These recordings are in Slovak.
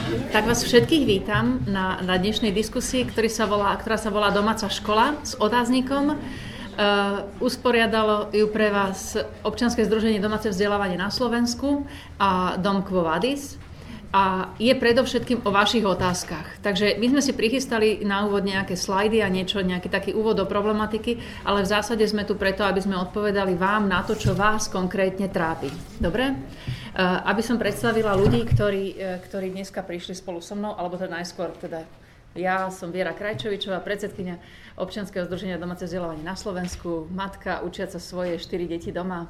Tak vás všetkých vítam na dnešnej diskusii, ktorá sa volá Domáca škola s otáznikom. Usporiadalo ju pre vás Občianske združenie Domáce vzdelávanie na Slovensku a Dom Quo Vadis. A je predovšetkým o vašich otázkach. Takže my sme si prichystali na úvod nejaké slajdy a nejaký taký úvod do problematiky, ale v zásade sme tu preto, aby sme odpovedali vám na to, čo vás konkrétne trápi. Dobre? Aby som predstavila ľudí, ktorí dneska prišli spolu so mnou, alebo teda najskôr ja som Viera Krajčovičová, predsedkyňa Občianskeho združenia Domáce vzdelávanie na Slovensku, matka, učiaca svoje 4 deti doma,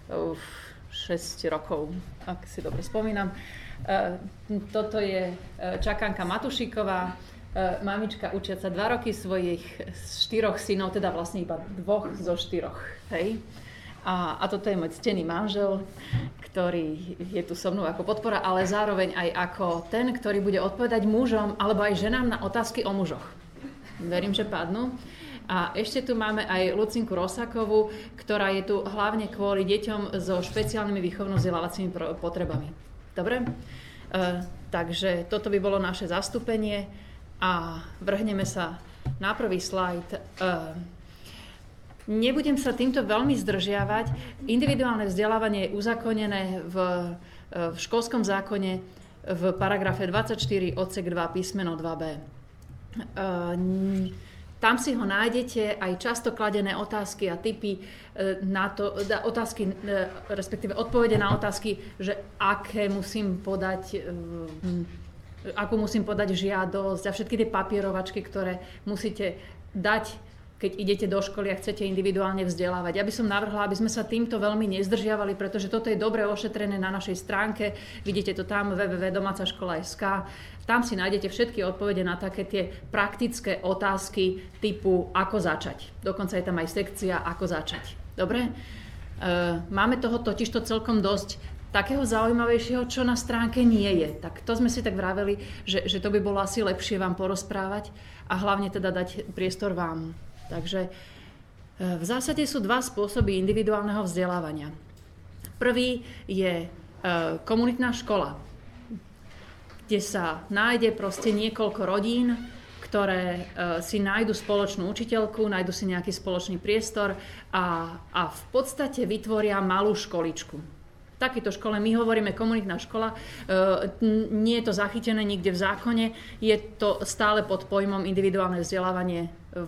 6 rokov, ak si dobre spomínam. Toto je Čakanka Matušíková, mamička učiaca 2 roky svojich 4 synov, teda vlastne iba 2 zo 4. Hej? A toto je môj ctený manžel, ktorý je tu so mnou ako podpora, ale zároveň aj ako ten, ktorý bude odpovedať mužom alebo aj ženám na otázky o mužoch. Verím, že padnú. A ešte tu máme aj Lucinku Rosákovú, ktorá je tu hlavne kvôli deťom so špeciálnymi výchovno-vzdelávacími potrebami. Dobre? Takže toto by bolo naše zastúpenie a vrhneme sa na prvý slajd. Nebudem sa týmto veľmi zdržiavať. Individuálne vzdelávanie je uzákonené v školskom zákone v paragrafe 24 odsek 2 písmeno 2b. Tam si ho nájdete, aj často kladené otázky a tipy na to, respektíve odpovede na otázky, že akú musím podať žiadosť a všetky tie papierovačky, ktoré musíte dať, keď idete do školy a chcete individuálne vzdelávať. Ja by som navrhla, aby sme sa týmto veľmi nezdržiavali, pretože toto je dobre ošetrené na našej stránke. Vidíte to tam www.domacaškola.sk. Tam si nájdete všetky odpovede na také tie praktické otázky typu ako začať. Dokonca je tam aj sekcia ako začať. Dobre? Máme toho totižto celkom dosť takého zaujímavejšieho, čo na stránke nie je. Tak to sme si tak vraveli, že to by bolo asi lepšie vám porozprávať a hlavne teda dať priestor vám. Takže v zásade sú 2 spôsoby individuálneho vzdelávania. Prvý je komunitná škola, kde sa nájde proste niekoľko rodín, ktoré si nájdu spoločnú učiteľku, nájdu si nejaký spoločný priestor a v podstate vytvoria malú školičku. V takejto škole my hovoríme komunitná škola, nie je to zachytené nikde v zákone, je to stále pod pojmom individuálne vzdelávanie,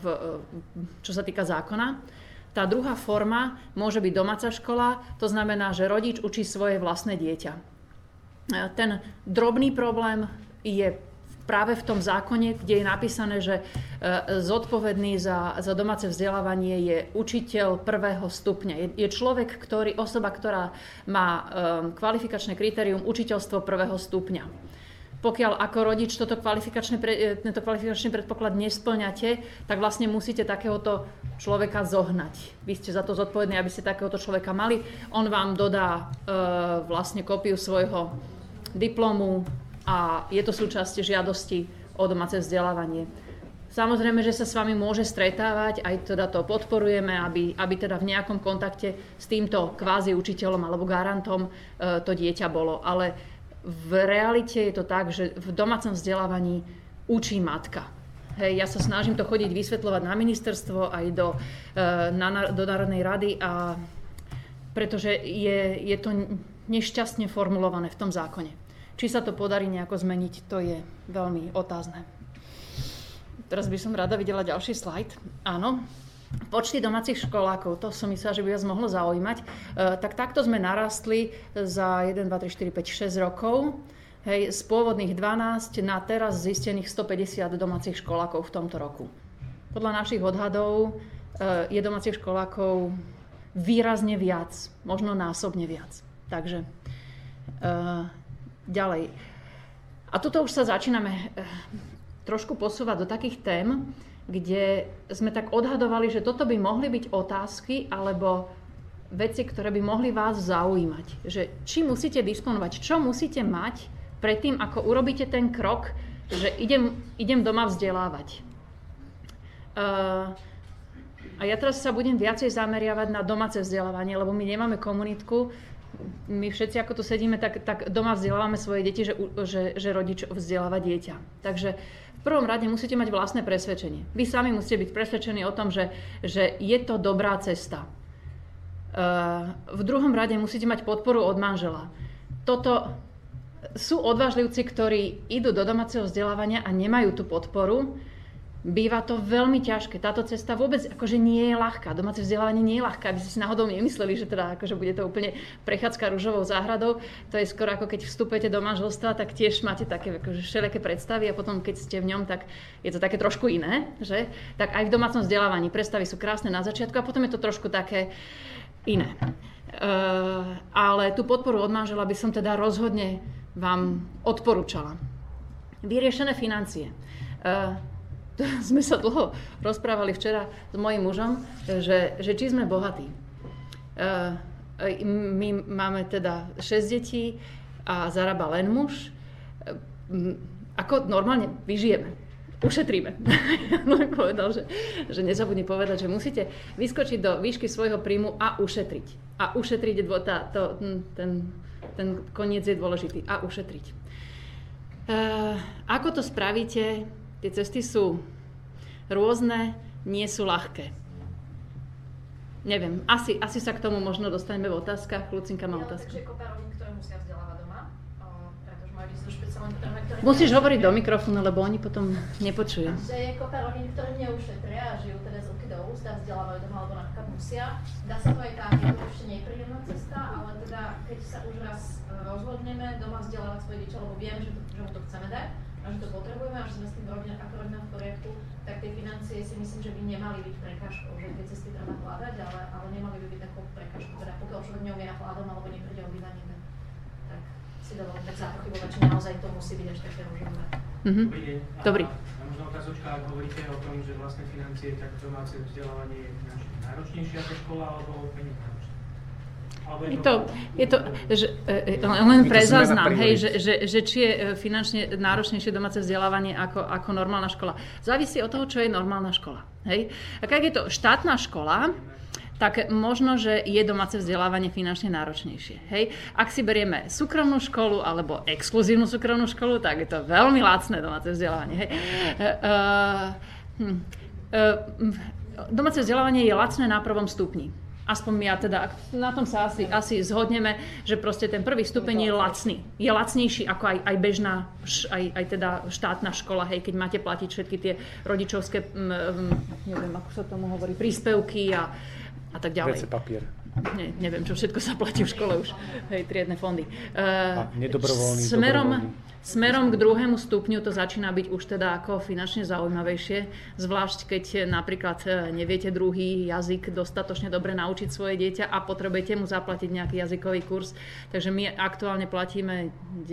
čo sa týka zákona. Tá druhá forma môže byť domáca škola, to znamená, že rodič učí svoje vlastné dieťa. Ten drobný problém je práve v tom zákone, kde je napísané, že zodpovedný za domáce vzdelávanie je učiteľ 1. stupňa. Je človek, osoba, ktorá má kvalifikačné kritérium učiteľstvo 1. stupňa. Pokiaľ ako rodič tento kvalifikačný predpoklad nesplňate, tak vlastne musíte takéhoto človeka zohnať. Vy ste za to zodpovední, aby ste takéhoto človeka mali. On vám dodá vlastne kópiu svojho diplomu, a je to súčasť žiadosti o domáce vzdelávanie. Samozrejme, že sa s vami môže stretávať, aj teda to podporujeme, aby teda v nejakom kontakte s týmto kvázi učiteľom alebo garantom to dieťa bolo. Ale v realite je to tak, že v domácom vzdelávaní učí matka. Hej, ja sa snažím to chodiť vysvetľovať na ministerstvo aj do Národnej rady, pretože je to nešťastne formulované v tom zákone. Či sa to podarí nejako zmeniť, to je veľmi otázne. Teraz by som rada videla ďalší slajd. Áno, počty domácich školákov, to som myslela, že by vás mohlo zaujímať. Tak takto sme narastli za 1, 2, 3, 4, 5, 6 rokov. Hej, z pôvodných 12 na teraz zistených 150 domácich školákov v tomto roku. Podľa našich odhadov je domácich školákov výrazne viac, možno násobne viac. Takže ďalej. A tuto už sa začíname trošku posúvať do takých tém, kde sme tak odhadovali, že toto by mohli byť otázky alebo veci, ktoré by mohli vás zaujímať. Že či musíte disponovať, čo musíte mať predtým, ako urobíte ten krok, že idem doma vzdelávať. A ja teraz sa budem viacej zameriavať na domáce vzdelávanie, lebo my nemáme komunitku, my všetci, ako tu sedíme, tak doma vzdelávame svoje deti, že rodič vzdeláva dieťa. Takže v prvom rade musíte mať vlastné presvedčenie. Vy sami musíte byť presvedčení o tom, že je to dobrá cesta. V druhom rade musíte mať podporu od manžela. Toto sú odvážlivci, ktorí idú do domáceho vzdelávania a nemajú tú podporu. Býva to veľmi ťažké. Táto cesta vôbec akože nie je ľahká. Domáce vzdelávanie nie je ľahké, aby ste si náhodou nemysleli, že teda akože bude to úplne prechádzka ružovou záhradou. To je skoro ako keď vstupujete do manželstva, tak tiež máte také akože všelijaké predstavy a potom keď ste v ňom, tak je to také trošku iné, že? Tak aj v domácom vzdelávaní predstavy sú krásne na začiatku a potom je to trošku také iné. Ale tú podporu od manžela by som teda rozhodne vám odporúčala. Vyriešené financie. Sme sa dlho rozprávali včera s mojím mužom, že či sme bohatí. My máme teda 6 detí a zarába len muž. Ako normálne vyžijeme, ušetríme. On povedal, že nezabudne povedať, že musíte vyskočiť do výšky svojho príjmu a ušetriť. A ušetriť, ten koniec je dôležitý. A ušetriť. Ako to spravíte? Tie cesty sú rôzne, nie sú ľahké. Neviem, asi sa k tomu možno dostaneme v otázkach. Lucinka má otázku. Takže kopa rodín, ktoré musia vzdelávať doma, pretože majú deti so špeciálnymi potrebami, ktoré musíš hovoriť do mikrofónu, lebo oni potom nepočujú. Že je kopa rodín, ktoré neušetria a žijú teda z ruky do úst a vzdelávajú doma, alebo napríklad musia. Dá sa to aj tak, je to ešte nepríjemná cesta, ale teda keď sa už raz rozhodneme doma vzdelávať svoje dieťa, lebo viem, že mu to chceme dať, a že to potrebujeme a že sme s tým ako rodina v poriadku, tak tie financie si myslím, že by nemali byť prekážkou, že tie cesty treba hľadať, ale nemali by byť takou prekážkou, teda pokiaľ človek neumiera hladom alebo nepríde o bývanie, tak si dovolím tak zapochybovať, či naozaj to musí byť až také ružové. Dobrý deň. Dobrý. A možno otázočka, ak hovoríte o tom, že vlastné financie, tak domáce vzdelávanie je náročnejšie ako škola alebo menej náročné? Je to len pre záznam, že či je finančne náročnejšie domáce vzdelávanie ako normálna škola. Závisí od toho, čo je normálna škola. Hej? A keď je to štátna škola, tak možno, že je domáce vzdelávanie finančne náročnejšie. Hej? Ak si berieme súkromnú školu alebo exkluzívnu súkromnú školu, tak je to veľmi lacné domáce vzdelávanie. Hej? Domáce vzdelávanie je lacné na prvom stupni. Aspoň ja teda, na tom sa asi zhodneme, že proste ten prvý stupeň je lacný. Je lacnejší ako aj bežná, aj teda štátna škola, hej, keď máte platiť všetky tie rodičovské, neviem, ako sa tomu hovorí, príspevky a tak ďalej. Vece papier. Neviem, čo všetko sa platí v škole už, hej, triedne fondy. A nedobrovoľný, Smerom k druhému stupňu to začína byť už teda ako finančne zaujímavejšie, zvlášť keď napríklad neviete druhý jazyk dostatočne dobre naučiť svoje dieťa a potrebujete mu zaplatiť nejaký jazykový kurz. Takže my aktuálne platíme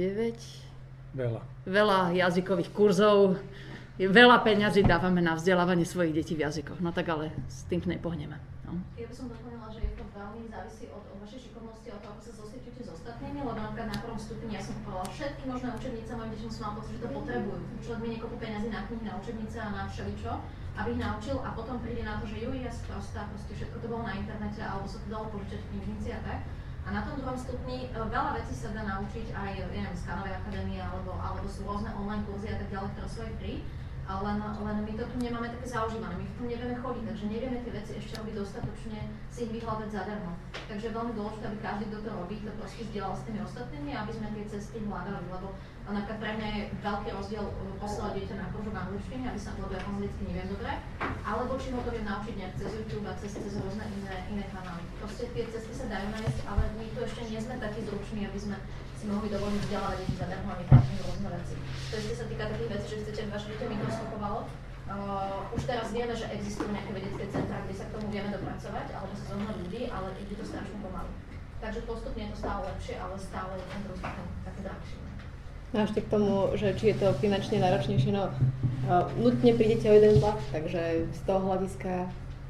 9? Veľa jazykových kurzov, veľa peňazí dávame na vzdelávanie svojich detí v jazykoch. No tak ale s tým nepohneme. No. Ja by som doplnila, že je to veľmi závisí od vašej šikovnosti, od toho, ako sa zosieťujete s ostatnými, lebo napríklad na prvom stupni ja som povedala všetky možné učebnice, mojim deťom som mal pocit, že to potrebujú. Človek mi niekoľko peňazí na knihy, na učebnice a na všeličo, aby ich naučil a potom príde na to, že ja sprostá, proste všetko to bolo na internete alebo sa to dalo požičať v knižnici a tak. A na tom druhom stupni veľa vecí sa dá naučiť aj, neviem, z Kanovej akadémie alebo sú rôzne online kurzy a tak ďalej, ktoré sú aj free. Len my to tu nemáme také zaužívané, my v tom nevieme chodiť, takže nevieme tie veci ešte robiť dostatočne, si ich vyhľadať zadarmo. Takže je veľmi dôležité, aby každý, kto to robí, to proste zdieľal s tými ostatnými, aby sme tie cesty hľadali, lebo napríklad pre mňa je veľký rozdiel poslať dieťa na krúžok angličtiny, aby sa, lebo ja anglicky neviem dobre, alebo či ho to viem naučiť nejak cez YouTube a cez rôzne iné kanály. Proste tie cesty sa dajú nájsť, ale my tu ešte nie sme takí zruční, aby sme si mohli dovoliť vzdelávať deti zadarmo a neplatíme rôzne veci. To ešte sa týka takých vecí, že chcete vaše dieťa mikroskopovalo. Už teraz vieme, že existujú nejaké vedecké centrá, kde sa k tomu vieme dopracovať, alebo sa zohnať ľudí, ale ide to strašne pomaly. Takže postupne je to stále lepšie, ale stále je ten druhý stupeň také drahšie. No ešte k tomu, že či je to finančne náročnejšie, no nutne prídete o jeden plat, takže z toho hľadiska.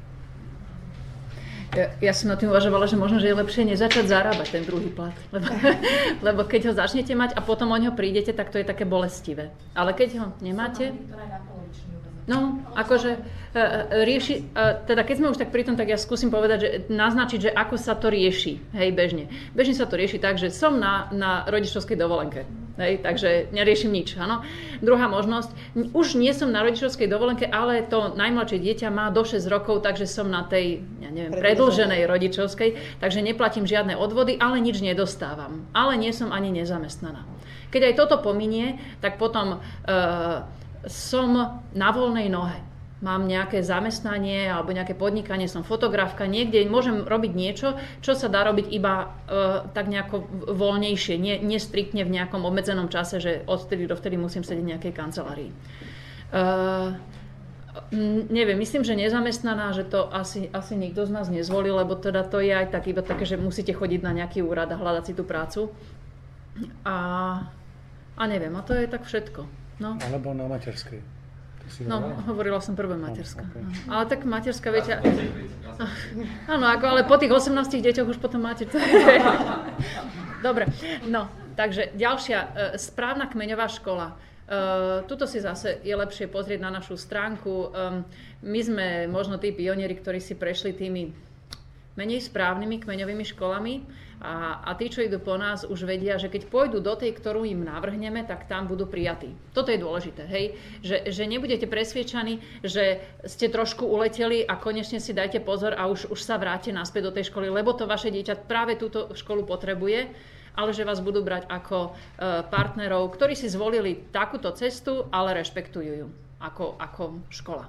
Ja som na tým uvažovala, že možno, že je lepšie nezačať zarábať ten druhý plat. Lebo keď ho začnete mať a potom o ňo prídete, tak to je také bolestivé. Ale keď ho nemáte... No, akože rieši, teda keď sme už tak pri tom, tak ja skúsim povedať, že naznačiť, že ako sa to rieši, hej, bežne. Bežne sa to rieši tak, že som na rodičovskej dovolenke, hej, takže neriešim nič, áno. Druhá možnosť, už nie som na rodičovskej dovolenke, ale to najmladšie dieťa má do 6 rokov, takže som na tej, ja neviem, predĺženej rodičovskej, takže neplatím žiadne odvody, ale nič nedostávam. Ale nie som ani nezamestnaná. Keď aj toto pominie, tak potom som na voľnej nohe. Mám nejaké zamestnanie alebo nejaké podnikanie, som fotografka, niekde môžem robiť niečo, čo sa dá robiť iba tak nejako voľnejšie, nie striktne v nejakom obmedzenom čase, že odtedy do vtedy musím sedieť v nejakej kancelárii. Neviem, myslím, že nezamestnaná, že to asi nikto z nás nezvolí, lebo teda to je aj tak iba také, že musíte chodiť na nejaký úrad a hľadať si tú prácu. A neviem, a to je tak všetko. No. Alebo na materskej. Hovorila som prvé materská. Okay. Ale tak materská, viete... Áno, ale po tých 18 deťoch už potom máte... Dobre, no, takže ďalšia, správna kmeňová škola. Tuto si zase je lepšie pozrieť na našu stránku. My sme možno tí pionieri, ktorí si prešli tými menej správnymi kmeňovými školami a tí, čo idú po nás, už vedia, že keď pôjdu do tej, ktorú im navrhneme, tak tam budú prijatí. Toto je dôležité, hej? Že nebudete presviečaní, že ste trošku uleteli a konečne si dajte pozor a už sa vráte naspäť do tej školy, lebo to vaše dieťa práve túto školu potrebuje, ale že vás budú brať ako partnerov, ktorí si zvolili takúto cestu, ale rešpektujú ju ako škola.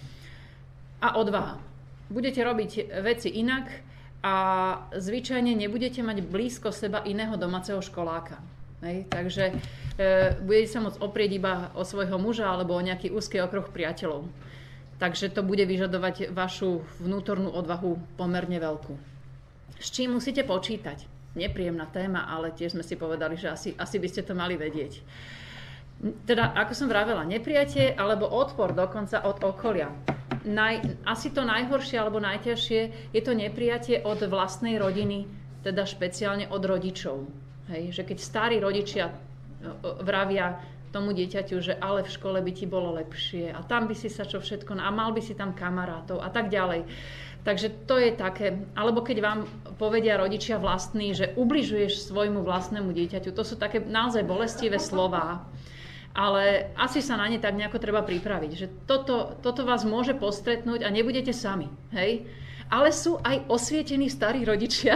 A odvaha. Budete robiť veci inak a zvyčajne nebudete mať blízko seba iného domáceho školáka. Hej? Takže budete sa môcť oprieť iba o svojho muža alebo o nejaký úzky okruh priateľov. Takže to bude vyžadovať vašu vnútornú odvahu pomerne veľkú. S čím musíte počítať? Nepríjemná téma, ale tiež sme si povedali, že asi by ste to mali vedieť. Teda, ako som vravela, neprijatie alebo odpor dokonca od okolia. Asi to najhoršie alebo najťažšie je to neprijatie od vlastnej rodiny, teda špeciálne od rodičov. Hej? Že keď starí rodičia vravia tomu dieťaťu, že ale v škole by ti bolo lepšie a tam by si sa čo všetko, a mal by si tam kamarátov a tak ďalej. Takže to je také, alebo keď vám povedia rodičia vlastní, že ubližuješ svojmu vlastnému dieťaťu, to sú také naozaj bolestivé slová. Ale asi sa na ne tak nejako treba pripraviť, že toto vás môže postretnúť a nebudete sami, hej? Ale sú aj osvietení starí rodičia,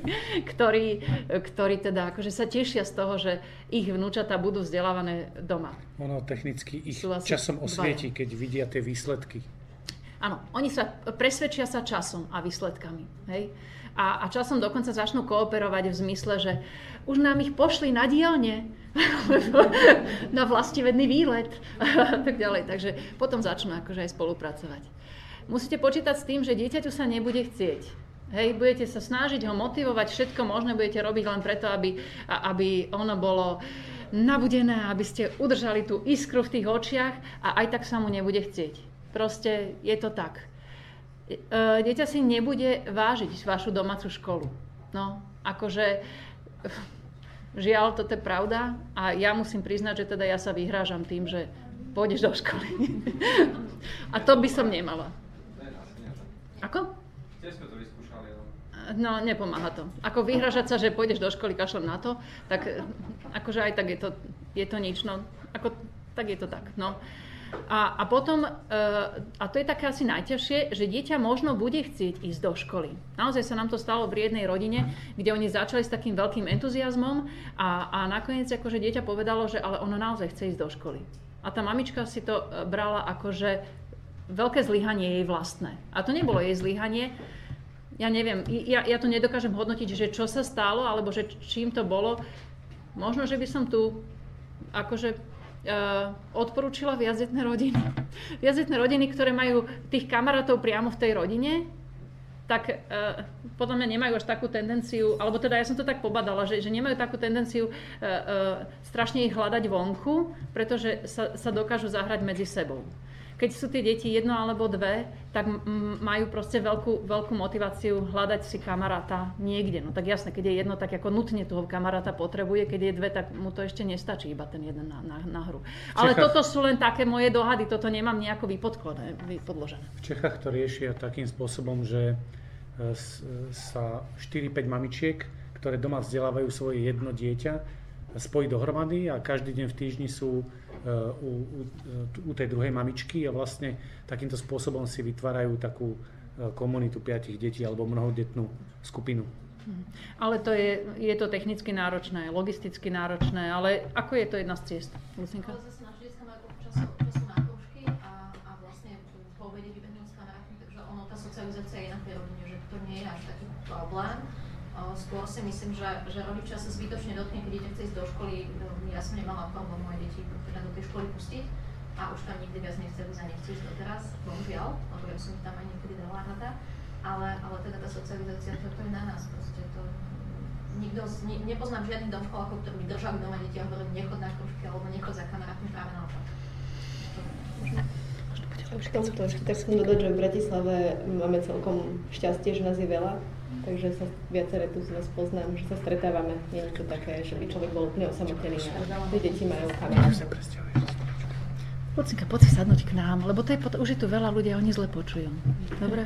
ktorí teda akože sa tešia z toho, že ich vnúčatá budú vzdelávané doma. Ono technicky ich časom osvietí, keď vidia tie výsledky. Áno, oni sa presvedčia sa časom a výsledkami, hej? A časom dokonca začnú kooperovať v zmysle, že už nám ich pošli na dielne, na vlastivedný výlet a tak ďalej. Takže potom začnú akože aj spolupracovať. Musíte počítať s tým, že dieťaťu sa nebude chcieť. Hej, budete sa snažiť ho motivovať, všetko možné budete robiť len preto, aby ono bolo nabudené, aby ste udržali tú iskru v tých očiach a aj tak sa mu nebude chcieť. Proste je to tak. Dieťa si nebude vážiť vašu domácu školu. No, akože žiaľ, toto je pravda a ja musím priznať, že teda ja sa vyhrážam tým, že pôjdeš do školy. A to by som nemala. Ako? Tiež sme to vyskúšali. No, nepomáha to. Ako vyhrážať sa, že pôjdeš do školy, kašlem na to, tak akože aj tak je to nič. No, tak je to tak. No. A potom, a to je také asi najťažšie, že dieťa možno bude chcieť ísť do školy. Naozaj sa nám to stalo v jednej rodine, kde oni začali s takým veľkým entuziasmom a nakoniec akože dieťa povedalo, že ale ono naozaj chce ísť do školy. A tá mamička si to brala akože veľké zlyhanie jej vlastné. A to nebolo jej zlyhanie. Ja neviem, ja to nedokážem hodnotiť, že čo sa stalo, alebo že čím to bolo. Možno, že by som tu akože odporúčila viacdetné rodiny. Viacdetné rodiny, ktoré majú tých kamarátov priamo v tej rodine, tak podľa mňa nemajú až takú tendenciu, alebo teda ja som to tak pobadala, že nemajú takú tendenciu strašne ich hľadať vonku, pretože sa dokážu zahrať medzi sebou. keď sú tie deti jedno alebo dve, tak majú proste veľkú motiváciu hľadať si kamaráta niekde. No tak jasné, keď je jedno, tak ako nutne toho kamaráta potrebuje, keď je dve, tak mu to ešte nestačí iba ten jeden na hru. Ale toto sú len také moje dohady, toto nemám nejako vypodložené. V Čechách to riešia takým spôsobom, že sa 4-5 mamičiek, ktoré doma vzdelávajú svoje jedno dieťa, spojí dohromady a každý deň v týždni sú u tej druhej mamičky a vlastne takýmto spôsobom si vytvárajú takú komunitu 5 detí alebo mnohodetnú skupinu. Ale je to technicky náročné, logisticky náročné, ale ako je to jedna z ciest? Lucinka? Ale zase naše detská majú času na kružky a vlastne po obede vybehnú s kamarátmi, takže tá socializácia je na tej rodine, že to nie je až taký problém. Skôr si myslím, že rodičia sa zbytočne dotkne, keď dieťa chce ísť do školy. Ja som nemala problém moje deti teda do tej školy pustiť a už tam nikdy viac nechceli ísť a nechci ísť doteraz, bohužiaľ, lebo ja som ich tam aj niekedy dala rada. Ale teda tá socializácia, to je na nás proste. Nepoznám žiadny dom školákov, ktorí by držali doma deti a hovorili nechod na kružky alebo nechod za kamarátmi, práve naopak. Už k tomuto ešte tak chcem dodať, že v Bratislave máme celkom šťastie, že nás je veľa, takže sa viaceré tu z vás poznám, že sa stretávame. Nie je to také, že by človek bol úplne osamotený a tie deti majú kamarátov. Lucinka, poď si sadnúť k nám, lebo už je tu veľa ľudí a oni zle počujú. Dobre?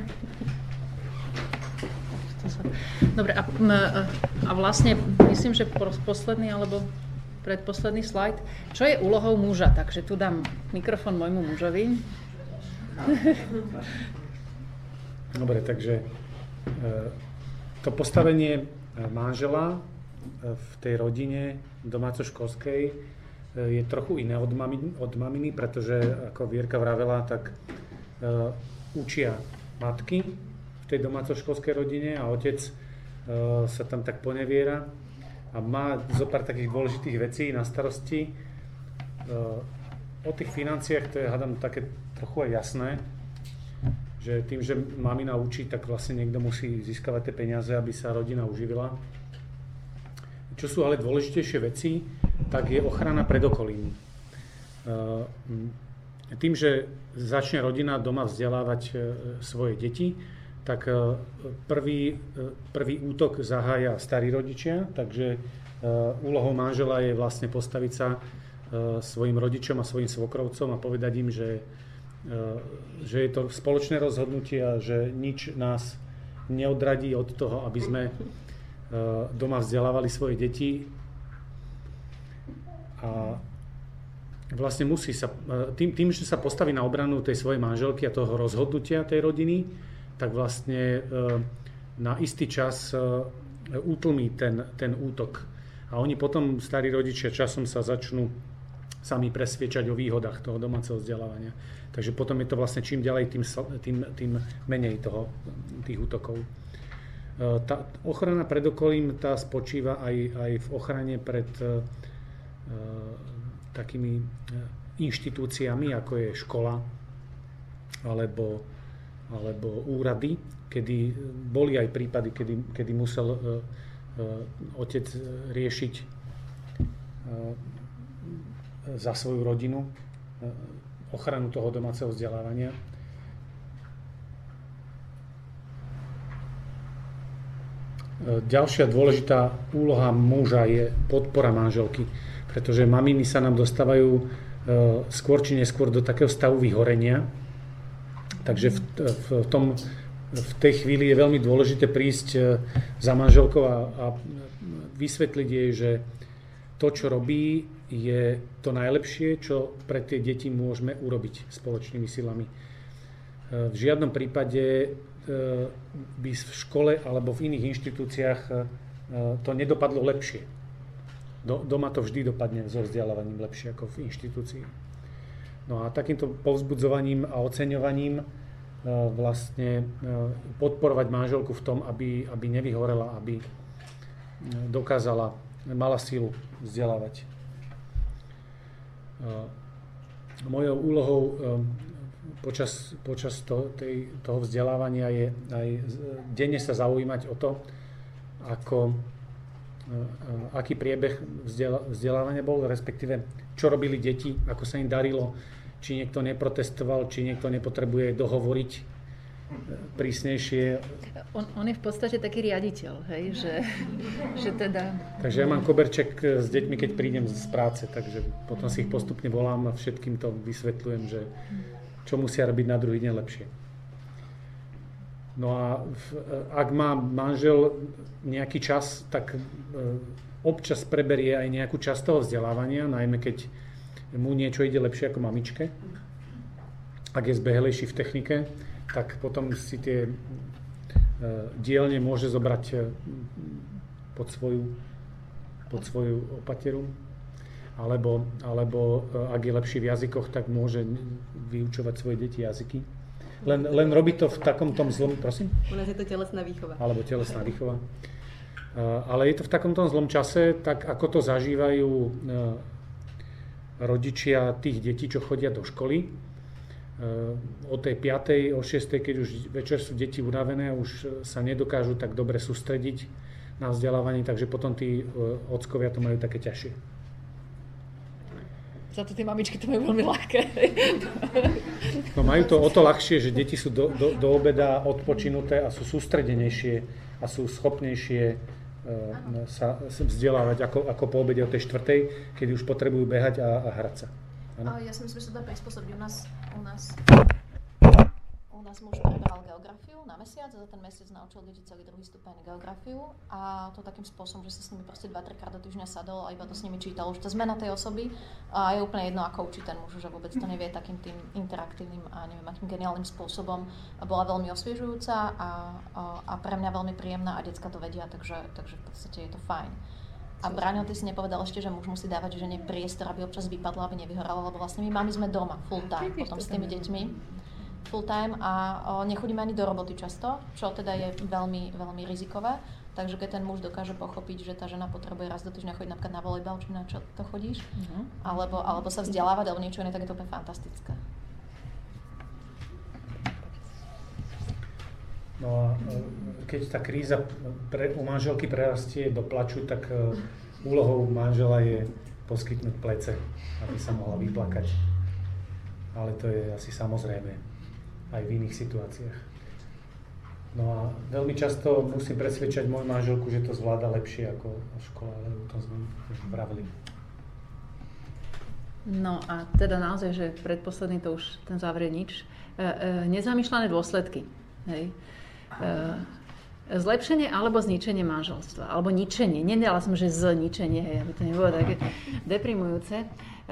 Dobre, a vlastne myslím, že posledný alebo predposledný slajd. Čo je úlohou muža? Takže tu dám mikrofón môjmu mužovi. Dobre, takže to postavenie manžela v tej rodine domácoškolskej je trochu iné od maminy, pretože ako Vierka vravela, tak učia matky v tej domácoškolskej rodine a otec sa tam tak poneviera a má zopár takých dôležitých vecí na starosti. O tých financiách to je, hádam, také trochu aj jasné, že tým, že mamina učí, tak vlastne niekto musí získavať tie peniaze, aby sa rodina uživila. Čo sú ale dôležitejšie veci, tak je ochrana pred okolím. Tým, že začne rodina doma vzdelávať svoje deti, tak prvý útok zahája starí rodičia, takže úlohou manžela je vlastne postaviť sa svojim rodičom a svojim svokrovcom a povedať im, že je to spoločné rozhodnutie a že nič nás neodradí od toho, aby sme doma vzdelávali svoje deti. A vlastne musí sa, tým, že sa postaví na obranu tej svojej manželky a toho rozhodnutia tej rodiny, tak vlastne na istý čas utlmí ten útok. A oni potom, starí rodičia, časom sa začnú sami presviečať o výhodách toho domáceho vzdelávania. Takže potom je to vlastne čím ďalej, tým menej tých útokov. Tá ochrana pred okolím, tá spočíva aj v ochrane pred takými inštitúciami, ako je škola alebo úrady, kedy boli aj prípady, kedy musel otec riešiť za svoju rodinu ochranu toho domáceho vzdelávania. Ďalšia dôležitá úloha muža je podpora manželky, pretože maminy sa nám dostávajú skôr či neskôr do takého stavu vyhorenia. Takže v tej chvíli je veľmi dôležité prísť za manželkou a vysvetliť jej, že to, čo robí, je to najlepšie, čo pre tie deti môžeme urobiť spoločnými silami. V žiadnom prípade by v škole alebo v iných inštitúciách to nedopadlo lepšie. Doma to vždy dopadne so vzdelávaním lepšie ako v inštitúcii. No a takýmto povzbudzovaním a oceňovaním vlastne podporovať manželku v tom, aby nevyhorela, aby mala sílu vzdelávať. Mojou úlohou počas toho vzdelávania je aj denne sa zaujímať o to, aký priebeh vzdelávania bol, respektíve čo robili deti, ako sa im darilo, či niekto neprotestoval, či niekto nepotrebuje dohovoriť prísnejšie. On je v podstate taký riaditeľ, hej, že teda... Takže ja mám koberček s deťmi, keď prídem z práce, takže potom si ich postupne volám a všetkým to vysvetľujem, že čo musia robiť na druhý deň lepšie. No a ak má manžel nejaký čas, tak občas preberie aj nejakú časť toho vzdelávania, najmä keď mu niečo ide lepšie ako mamičke. Ak je zbehlejší v technike, tak potom si tie dielne môže zobrať pod svoju opateru. Alebo ak je lepší v jazykoch, tak môže vyučovať svoje deti jazyky. Len robí to v takom tom zlom, prosím? U nás je to telesná výchova. Alebo telesná výchova. Ale je to v takom tom zlom čase, tak ako to zažívajú rodičia tých detí, čo chodia do školy. O tej 5., o 6., keď už večer sú deti unavené a už sa nedokážu tak dobre sústrediť na vzdelávanie, takže potom tí ockovia to majú také ťažšie. Za to tie mamičky to majú veľmi ľahké. No majú to o to ľahšie, že deti sú do obeda odpočinuté a sú sústredenejšie a sú schopnejšie sa vzdelávať ako po obede o tej 4., keď už potrebujú behať a hrať sa. Ano? Ja si myslím, že sa dá prispôsobiť. U nás muž preberal geografiu na mesiac a za ten mesiac naučil deti celý druhý stupeň geografiu a to takým spôsobom, že sa s nimi proste 2-3 krát do týždňa sadol a iba to s nimi čítal. Už tá zmena tej osoby a je úplne jedno, ako učí ten muž, že vôbec to nevie takým tým interaktívnym a neviem akým geniálnym spôsobom. Bola veľmi osviežujúca a pre mňa veľmi príjemná a decka to vedia, takže v podstate je to fajn. A Braňo, ty si nepovedal ešte, že muž musí dávať žene priestor, aby občas vypadla, aby nevyhorala, lebo vlastne my mami sme doma full time, potom s tými deťmi full time a nechodíme ani do roboty často, čo teda je veľmi, veľmi rizikové. Takže keď ten muž dokáže pochopiť, že tá žena potrebuje raz do týždňa chodiť napríklad na volejbal, či na čo to chodíš, alebo sa vzdelávať, alebo niečo iné, tak je to úplne fantastické. No a keď tá kríza u manželky prerastie do plaču, tak úlohou manžela je poskytnúť plece, aby sa mohla vyplakať. Ale to je asi samozrejme aj v iných situáciách. No a veľmi často musím presvedčať moju manželku, že to zvláda lepšie ako škola, lebo to sme vravili. No a teda naozaj, že predposledný to už ten záver je nič. Nezamýšľané dôsledky. Hej. Zlepšenie alebo zničenie manželstva, alebo ničenie. Nedala som, že zničenie, hej, aby to nebolo také deprimujúce.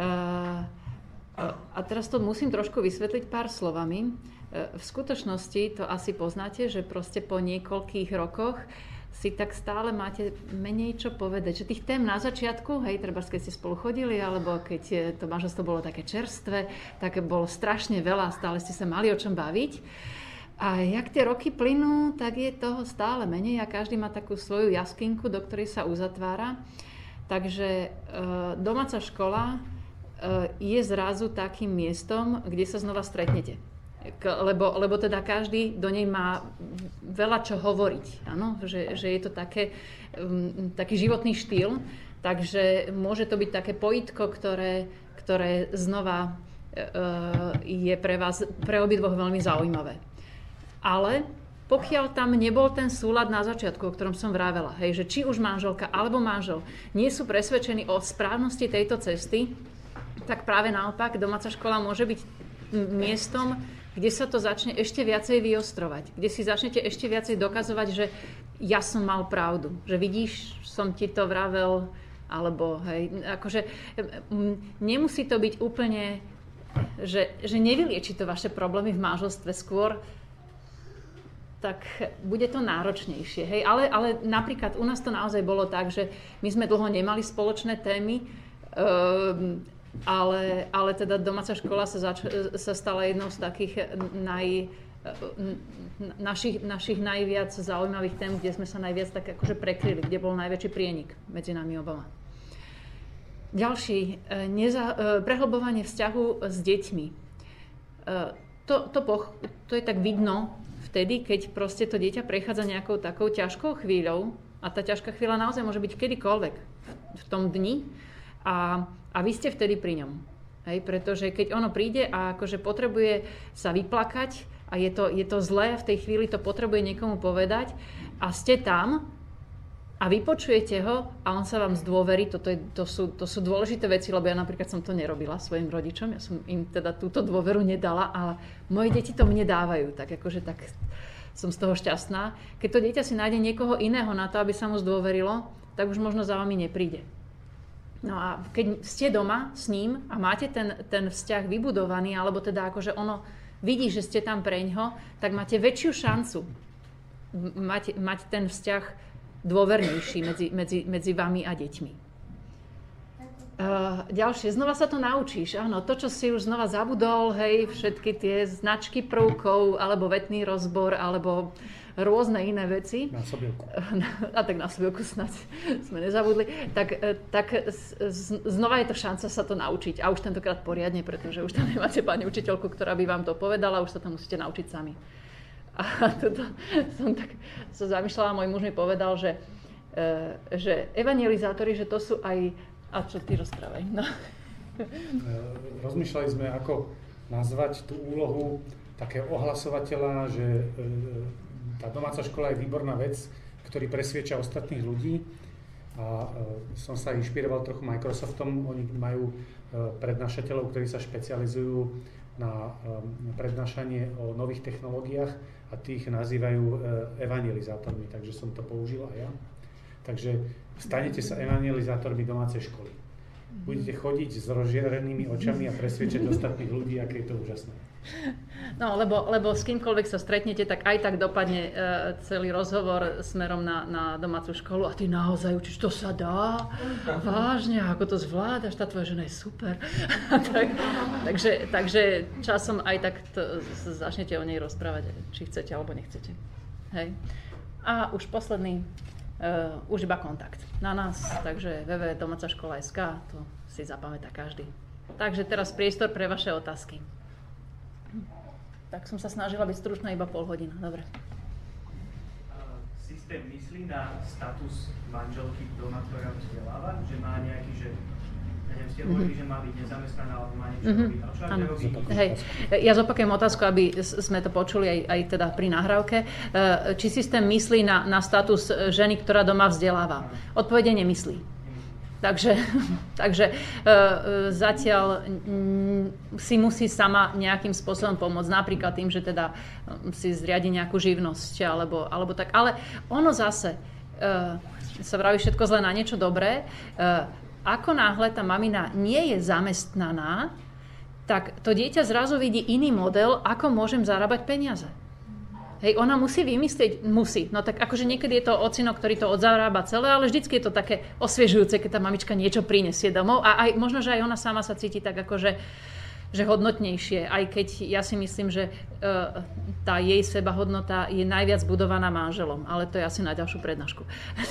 A teraz to musím trošku vysvetliť pár slovami. V skutočnosti to asi poznáte, že proste po niekoľkých rokoch si tak stále máte menej čo povedať. Že tých tém na začiatku, hej, treba keď ste spolu chodili, alebo keď to manželstvo bolo také čerstvé, tak bolo strašne veľa a stále ste sa mali o čom baviť. A jak tie roky plynú, tak je toho stále menej a každý má takú svoju jaskynku, do ktorej sa uzatvára. Takže domáca škola je zrazu takým miestom, kde sa znova stretnete. Lebo teda každý do nej má veľa čo hovoriť. Áno? Že je to taký životný štýl, takže môže to byť také pojitko, ktoré znova je pre vás, pre obidvoch veľmi zaujímavé. Ale pokiaľ tam nebol ten súlad na začiatku, o ktorom som vravela, hej, že či už manželka alebo manžel nie sú presvedčení o správnosti tejto cesty, tak práve naopak domáca škola môže byť miestom, kde sa to začne ešte viacej vyostrovať, kde si začnete ešte viacej dokazovať, že ja som mal pravdu, že vidíš, som ti to vravel, alebo hej, akože nemusí to byť úplne, že nevylieči to vaše problémy v manželstve, skôr tak bude to náročnejšie. Hej? Ale napríklad u nás to naozaj bolo tak, že my sme dlho nemali spoločné témy, ale teda domáca škola sa stala jednou z takých našich najviac zaujímavých tém, kde sme sa najviac tak akože prekryli, kde bol najväčší prienik medzi nami oboma. Ďalší, prehlbovanie vzťahu s deťmi. To je tak vidno vtedy, keď proste to dieťa prechádza nejakou takou ťažkou chvíľou a tá ťažká chvíľa naozaj môže byť kedykoľvek v tom dni a vy ste vtedy pri ňom. Hej, pretože keď ono príde a akože potrebuje sa vyplakať a je to zlé a v tej chvíli to potrebuje niekomu povedať a ste tam a vypočujete ho a on sa vám zdôverí, to sú dôležité veci, lebo ja napríklad som to nerobila svojim rodičom, ja som im teda túto dôveru nedala, ale moje deti to mne dávajú, tak akože tak som z toho šťastná. Keď to dieťa si nájde niekoho iného na to, aby sa mu zdôverilo, tak už možno za vami nepríde. No a keď ste doma s ním a máte ten vzťah vybudovaný, alebo teda akože ono vidí, že ste tam preňho, tak máte väčšiu šancu mať ten vzťah dôvernejší medzi vami a deťmi. Ďalšie, znova sa to naučíš. Áno, to, čo si už znova zabudol, hej, všetky tie značky prvkov, alebo vetný rozbor, alebo rôzne iné veci. Násobielku. A tak násobielku snad sme nezabudli. Tak znova je to šanca sa to naučiť. A už tentokrát poriadne, pretože už tam nemáte pani učiteľku, ktorá by vám to povedala, už sa to musíte naučiť sami. A toto som tak sa zamýšľala, môj muž mi povedal, že evangelizátori, že to sú aj... A čo ty rozprávaj? No. Rozmýšľali sme, ako nazvať tú úlohu takého ohlasovateľa, že tá domáca škola je výborná vec, ktorý presvieča ostatných ľudí. A som sa inšpiroval trochu Microsoftom. Oni majú prednášateľov, ktorí sa špecializujú na prednášanie o nových technológiách a tých nazývajú evangelizátormi, takže som to použil aj ja. Takže stanete sa evangelizátormi domácej školy. Budete chodiť s rozžiarenými očami a presviečať ostatných ľudí, aké je to úžasné. No, lebo s kýmkoľvek sa stretnete, tak aj tak dopadne celý rozhovor smerom na domácu školu a ty naozaj učíš, to sa dá? Vážne, ako to zvládaš? Tá tvoja žena je super. takže časom aj tak začnete o nej rozprávať, či chcete alebo nechcete. Hej. A už posledný, už iba kontakt na nás, takže www.domacaškola.sk, to si zapamätá každý. Takže teraz priestor pre vaše otázky. Tak som sa snažila byť stručná iba pol hodina. Dobre. Systém myslí na status manželky doma, ktorá vzdeláva? Že má nejaký, že neviem, ste hovorili, že má byť nezamestnaná, alebo má niečo robiť. A čo ak nerobí? Hej, ja zopakujem otázku, aby sme to počuli aj teda pri nahrávke. Či systém myslí na status ženy, ktorá doma vzdeláva? Odpovede nemyslí. Takže zatiaľ si musí sama nejakým spôsobom pomôcť, napríklad tým, že teda si zriadi nejakú živnosť alebo tak. Ale ono zase sa vraví všetko zle na niečo dobré. Ako náhle tá mamina nie je zamestnaná, tak to dieťa zrazu vidí iný model, ako môžem zarábať peniaze. Hej, ona musí vymyslieť, no tak akože niekedy je to ocino, ktorý to odzarába celé, ale vždycky je to také osviežujúce, keď tá mamička niečo prinesie domov a aj, možno, že aj ona sama sa cíti tak akože že hodnotnejšie, aj keď ja si myslím, že tá jej sebahodnota je najviac budovaná manželom, ale to je asi na ďalšiu prednášku.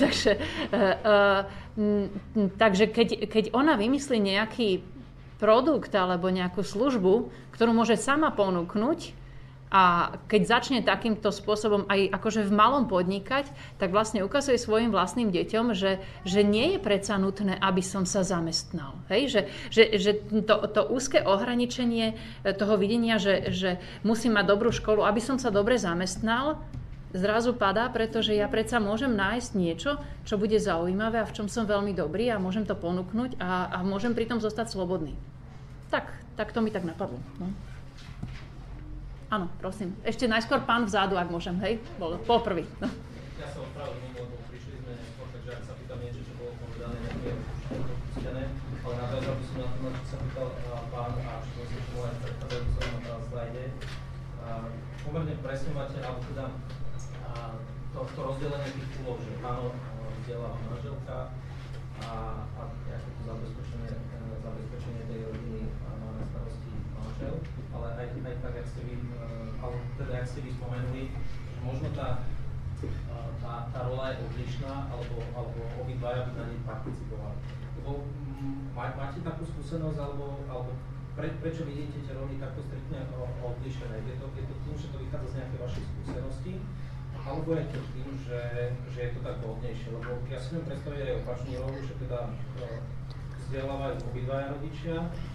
takže keď ona vymyslí nejaký produkt alebo nejakú službu, ktorú môže sama ponúknuť, a keď začne takýmto spôsobom aj akože v malom podnikať, tak vlastne ukazuje svojim vlastným deťom, že nie je predsa nutné, aby som sa zamestnal. Hej? Že to úzke ohraničenie toho videnia, že musím mať dobrú školu, aby som sa dobre zamestnal, zrazu padá, pretože ja predsa môžem nájsť niečo, čo bude zaujímavé a v čom som veľmi dobrý a môžem to ponúknuť a môžem pritom zostať slobodný. Tak to mi tak napadlo. No. Áno, prosím. Ešte najskôr pán vzadu, ak môžem, hej? Bol prvý. No. Ja sa ospravedlňujem, lebo prišli sme neskôr, takže ak sa pýtam niečo, čo bolo povedané, nebudem pustené, ale nadviazal by som na to, čo sa pýtal pán a čo som si všimol aj v predchádzajúcom slajde. Pomerne presne máte, alebo teda to rozdelenie tých úloh, že áno, vzdeláva manželka a nejaké to zabezpečenie tej rodiny má na starosti manžel, ale aj tak, jak ste vy, alebo teda jak ste vy spomenuli, že možno tá rola je odlišná, alebo obidvaja by na nej participovali. Lebo máte takú skúsenosť, alebo prečo vidíte tie roly takto striktne odlišené? Je to tým, že to vychádza z nejakej vašej skúsenosti, alebo je to tým, že je to tak vhodnejšie? Lebo ja si viem predstaviť aj opačný rolu, že teda vzdelávajú obidvaja rodičia,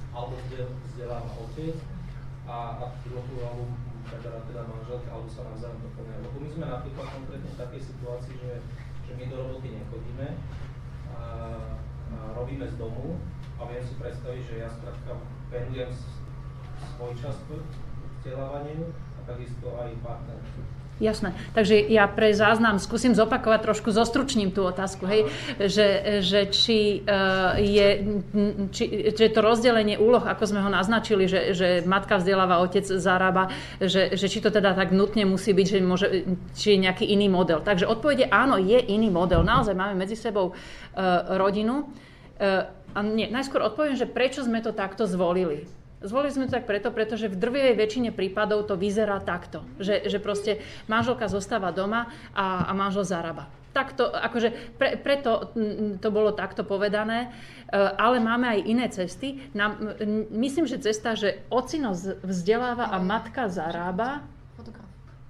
alebo vzdeláva otec a druhú úlohu teda manželka, alebo sa navzájom doplňajú. Lebo my sme napríklad konkrétne v takej situácii, že my do roboty nechodíme a robíme z domu a viem si predstaviť, že ja skrátka venujem svoj čas vzdelávaniu a takisto aj partner. Jasné. Takže ja pre záznam skúsim zopakovať, trošku zostručním tú otázku, hej, že či to rozdelenie úloh, ako sme ho naznačili, že matka vzdeláva, otec zarába, že či to teda tak nutne musí byť, či je nejaký iný model. Takže odpovede áno, je iný model. Naozaj máme medzi sebou rodinu. Najskôr odpoviem, že prečo sme to takto zvolili. Zvolili sme to tak pretože v drvivej väčšine prípadov to vyzerá takto. Že proste manželka zostáva doma a manžel zarába. Takto, akože preto to bolo takto povedané, ale máme aj iné cesty. Myslím, že cesta, že ocino vzdeláva a matka zarába. Fotograf.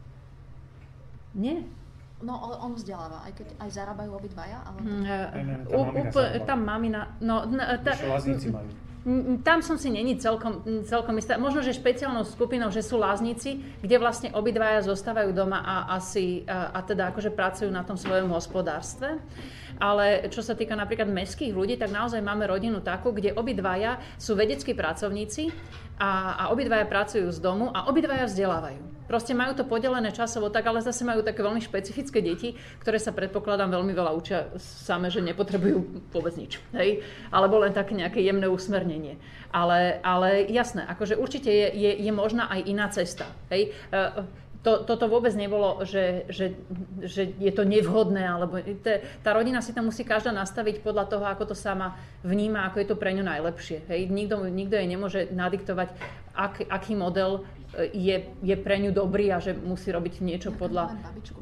Nie. No, on vzdeláva, aj keď aj zarábajú obidvaja, ale... Tam mamina... Láznici majú. Tam som si není celkom istá. Možno, že špeciálnou skupinou, že sú láznici, kde vlastne obidvaja zostávajú doma a teda akože pracujú na tom svojom hospodárstve. Ale čo sa týka napríklad mestských ľudí, tak naozaj máme rodinu takú, kde obidvaja sú vedeckí pracovníci a obidvaja pracujú z domu a obidvaja vzdelávajú. Proste majú to podelené časovo tak, ale zase majú také veľmi špecifické deti, ktoré sa predpokladám veľmi veľa učia same, že nepotrebujú vôbec nič. Hej? Alebo len také nejaké jemné usmernenie. Ale jasné, akože určite je možná aj iná cesta. Hej? Toto vôbec nebolo, že je to nevhodné, alebo tá rodina si tam musí každá nastaviť podľa toho, ako to sama vníma, ako je to pre ňu najlepšie. Hej? Nikto jej nemôže nadiktovať, aký model je pre ňu dobrý a že musí robiť niečo podľa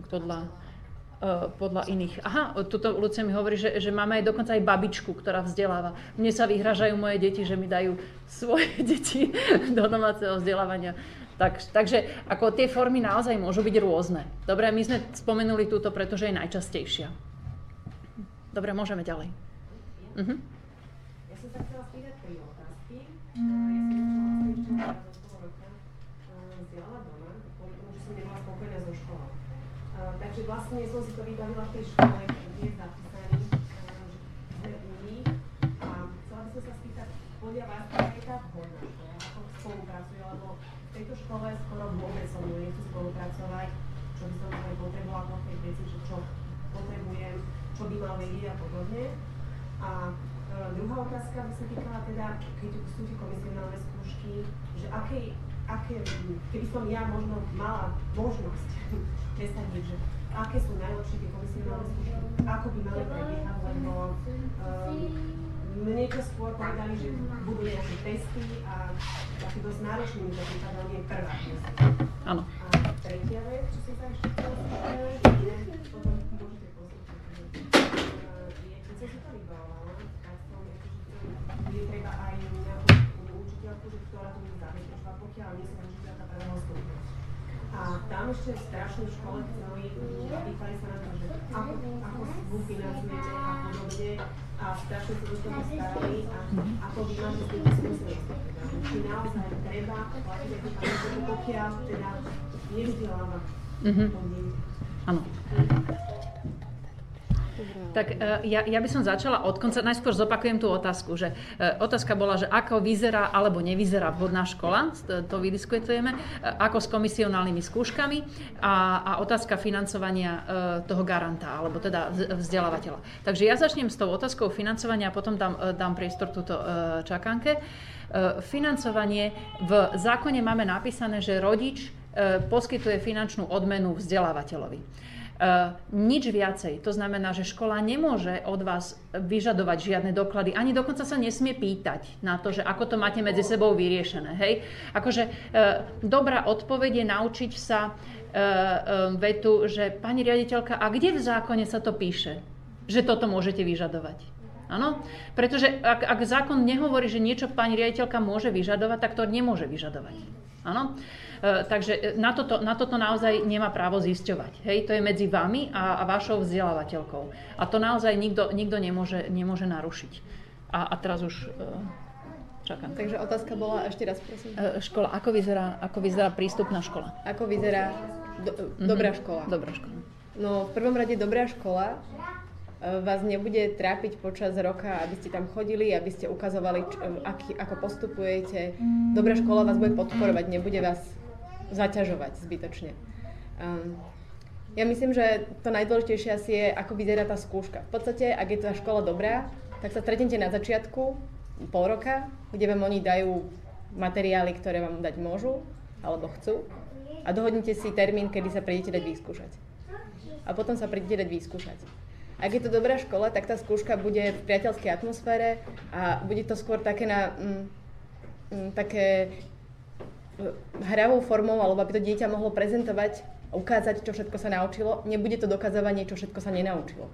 iných. Aha, tuto Lucia mi hovorí, že máme aj dokonca aj babičku, ktorá vzdeláva. Mne sa vyhražajú moje deti, že mi dajú svoje deti do domáceho vzdelávania. Takže ako tie formy naozaj môžu byť rôzne. Dobre, my sme spomenuli túto, pretože je najčastejšia. Dobre, môžeme ďalej. Ja som sa chcela spýtať 3 otázky. Ja som začala do toho roka vzdelávať doma, kvôli tomu, že som nebola spokojná so školou. Takže vlastne som si to vybavila v tej škole, kde je zapísaný, že sme u nich. A chcela by som sa spýtať, podľa vás, aká je tá vhodná škola, ako spolupracuje, lebo v tejto škole skoro vôbec so mnou nechcú spolupracovať, čo by som potrebovala v tej veci, že čo potrebujem, čo by mal vedieť a podobne. A druhá otázka by sa týkala teda, keď sú tie komisionálne skúšky, že keby som ja možno mala možnosť presadiť, že aké sú najlepšie tie komisionálne skúšky, ako by mali prebiehať, lebo mne to skôr povedali, že budú nejaké testy a také dosť náročné mi to prípadne nie je prvá. Áno. A tretia vec, čo som sa ešte chcela spýtať, potom môžete poslúchať, keď som si to vybavovala, tak som je treba aj nejakú učiteľku, ktorá to bude zabezpečovať, pokiaľ nie som učiteľka prvého stupňa. A tam ešte strašne v škole chceli, pýtali sa na to, že ako SVU financujete a podobne. A strašne sa do toho starali a ako vy máte s tými skúsenostiami. Či naozaj treba platiť ako paničku, pokiaľ teda nevzdeláva Áno. Tak ja by som začala od konca. Najskôr zopakujem tú otázku, že otázka bola, že ako vyzerá alebo nevyzerá vhodná škola, to vydiskutujeme, ako s komisionálnymi skúškami a otázka financovania toho garanta, alebo teda vzdelávateľa. Takže ja začnem s tou otázkou financovania a potom dám priestor túto čakanke. Financovanie, v zákone máme napísané, že rodič poskytuje finančnú odmenu vzdelávateľovi. Nič viacej. To znamená, že škola nemôže od vás vyžadovať žiadne doklady, ani dokonca sa nesmie pýtať na to, že ako to máte medzi sebou vyriešené. Hej? Akože dobrá odpoveď je naučiť sa vetu, že pani riaditeľka, a kde v zákone sa to píše, že toto môžete vyžadovať? Áno? Pretože ak zákon nehovorí, že niečo pani riaditeľka môže vyžadovať, tak to nemôže vyžadovať. Áno? Takže na toto naozaj nemá právo zisťovať. Hej? To je medzi vami a vašou vzdelávateľkou. A to naozaj nikto nemôže narušiť. A teraz už čakám. Takže otázka bola, ešte raz prosím. Škola, ako vyzerá prístupná škola? Ako vyzerá dobrá škola? Dobrá škola. No, v prvom rade dobrá škola vás nebude trápiť počas roka, aby ste tam chodili, aby ste ukazovali, ako postupujete. Dobrá škola vás bude podporovať, nebude vás zaťažovať zbytočne. Ja myslím, že to najdôležitejšie asi je, ako vyzerá tá skúška. V podstate, ak je tá škola dobrá, tak sa stretnete na začiatku pol roka, kde vám oni dajú materiály, ktoré vám dať môžu, alebo chcú. A dohodnite si termín, kedy sa prídete dať vyskúšať. A potom sa prídete dať vyskúšať. Ak je to dobrá škola, tak tá skúška bude v priateľskej atmosfére a bude to skôr také také hravou formou, alebo aby to dieťa mohlo prezentovať, ukázať, čo všetko sa naučilo. Nebude to dokazovanie, čo všetko sa nenaučilo.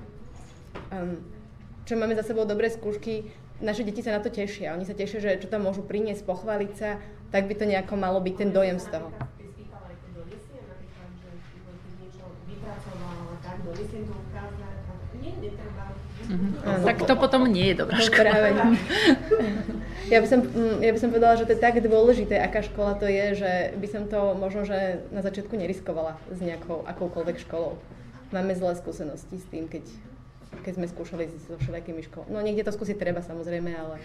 Čo máme za sebou dobré skúšky, naše deti sa na to tešia. Oni sa tešia, že čo tam môžu priniesť, pochváliť sa, tak by to nejako malo byť ten dojem z toho. Tak to potom nie je dobrá škola. Ja by som povedala, že to je tak dôležité, aká škola to je, že by som to možno, že na začiatku neriskovala s nejakou akoukoľvek školou. Máme zlé skúsenosti s tým, keď sme skúšali so všelijakými školami. No niekde to skúsiť treba samozrejme, ale...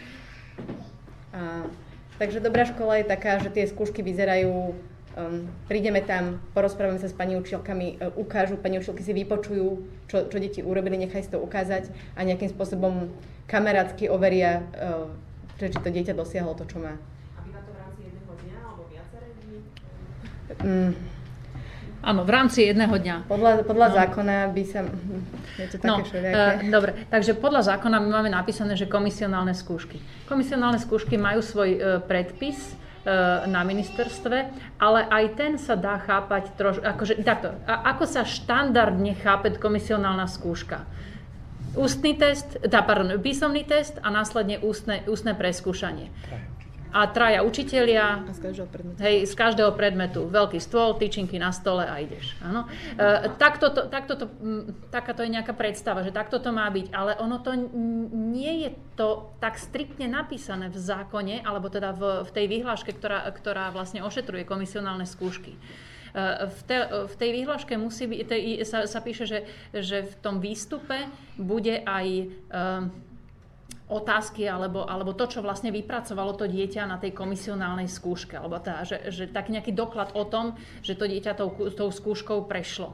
Takže dobrá škola je taká, že tie skúšky vyzerajú, prídeme tam, porozprávame sa s pani učiteľkami, pani učiteľky si vypočujú, čo deti urobili, nechaj si to ukázať a nejakým spôsobom kamarátsky overia, či to dieťa dosiahlo to, čo má. A býva to v rámci jedného dňa alebo viaceré dní? Áno, v rámci jedného dňa. Podľa zákona by sa... Je to také všelijaké. Dobre, takže podľa zákona my máme napísané, že komisionálne skúšky. Komisionálne skúšky majú svoj predpis na ministerstve, ale aj ten sa dá chápať trošku, takto, ako sa štandardne chápe komisionálna skúška. Písomný test a následne ústne preskúšanie. A traja učitelia z každého predmetu. Veľký stôl, tyčinky na stole a ideš. Áno. Takáto je nejaká predstava, že takto to má byť, ale ono to nie je to tak striktne napísané v zákone, alebo teda v tej vyhláške, ktorá vlastne ošetruje komisionálne skúšky. V tej vyhláške musí byť, sa píše, že v tom výstupe bude aj otázky alebo to, čo vlastne vypracovalo to dieťa na tej komisionálnej skúške, alebo teda, že tak nejaký doklad o tom, že to dieťa tou skúškou prešlo.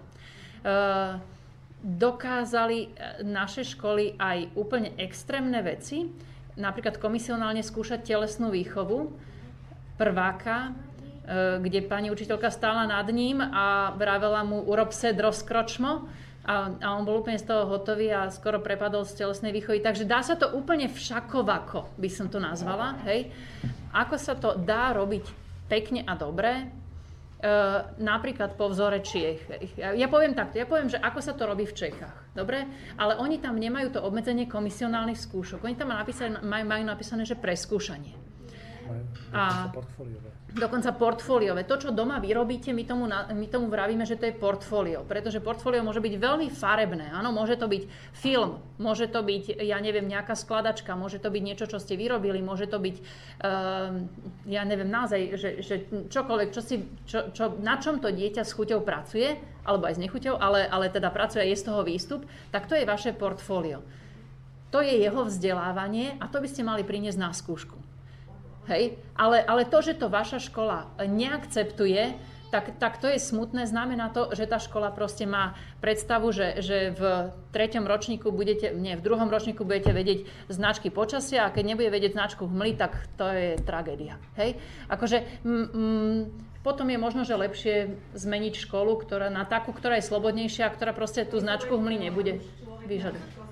Dokázali naše školy aj úplne extrémne veci, napríklad komisionálne skúšať telesnú výchovu prváka, kde pani učiteľka stála nad ním a vravela mu urob se rozkročmo. A on bol úplne z toho hotový a skoro prepadol z telesnej výchovy. Takže dá sa to úplne všakovako, by som to nazvala. Hej. Ako sa to dá robiť pekne a dobre, napríklad po vzore Čiech. Ja poviem takto, že ako sa to robí v Čechách. Dobre? Ale oni tam nemajú to obmedzenie komisionálnych skúšok. Oni tam majú napísané, že preskúšanie. A dokonca portfóliové. To, čo doma vyrobíte, my tomu vravíme, že to je portfólio. Pretože portfólio môže byť veľmi farebné. Áno, môže to byť film, môže to byť, ja neviem, nejaká skladačka, môže to byť niečo, čo ste vyrobili, môže to byť, ja neviem, naozaj, že čokoľvek, na čom to dieťa s chuťou pracuje, alebo aj s nechuťou, ale teda pracuje a je z toho výstup, tak to je vaše portfólio. To je jeho vzdelávanie a to by ste mali priniesť na skúšku. Hej, ale to, že to vaša škola neakceptuje, tak to je smutné. Znamená to, že tá škola proste má predstavu, že v 3. ročníku v 2. ročníku budete vedieť značky počasia a keď nebude vedieť značku hmly, tak to je tragédia. Hej, akože potom je možno, že lepšie zmeniť školu, na takú, ktorá je slobodnejšia, ktorá proste tú značku hmly nebude vyžadovať.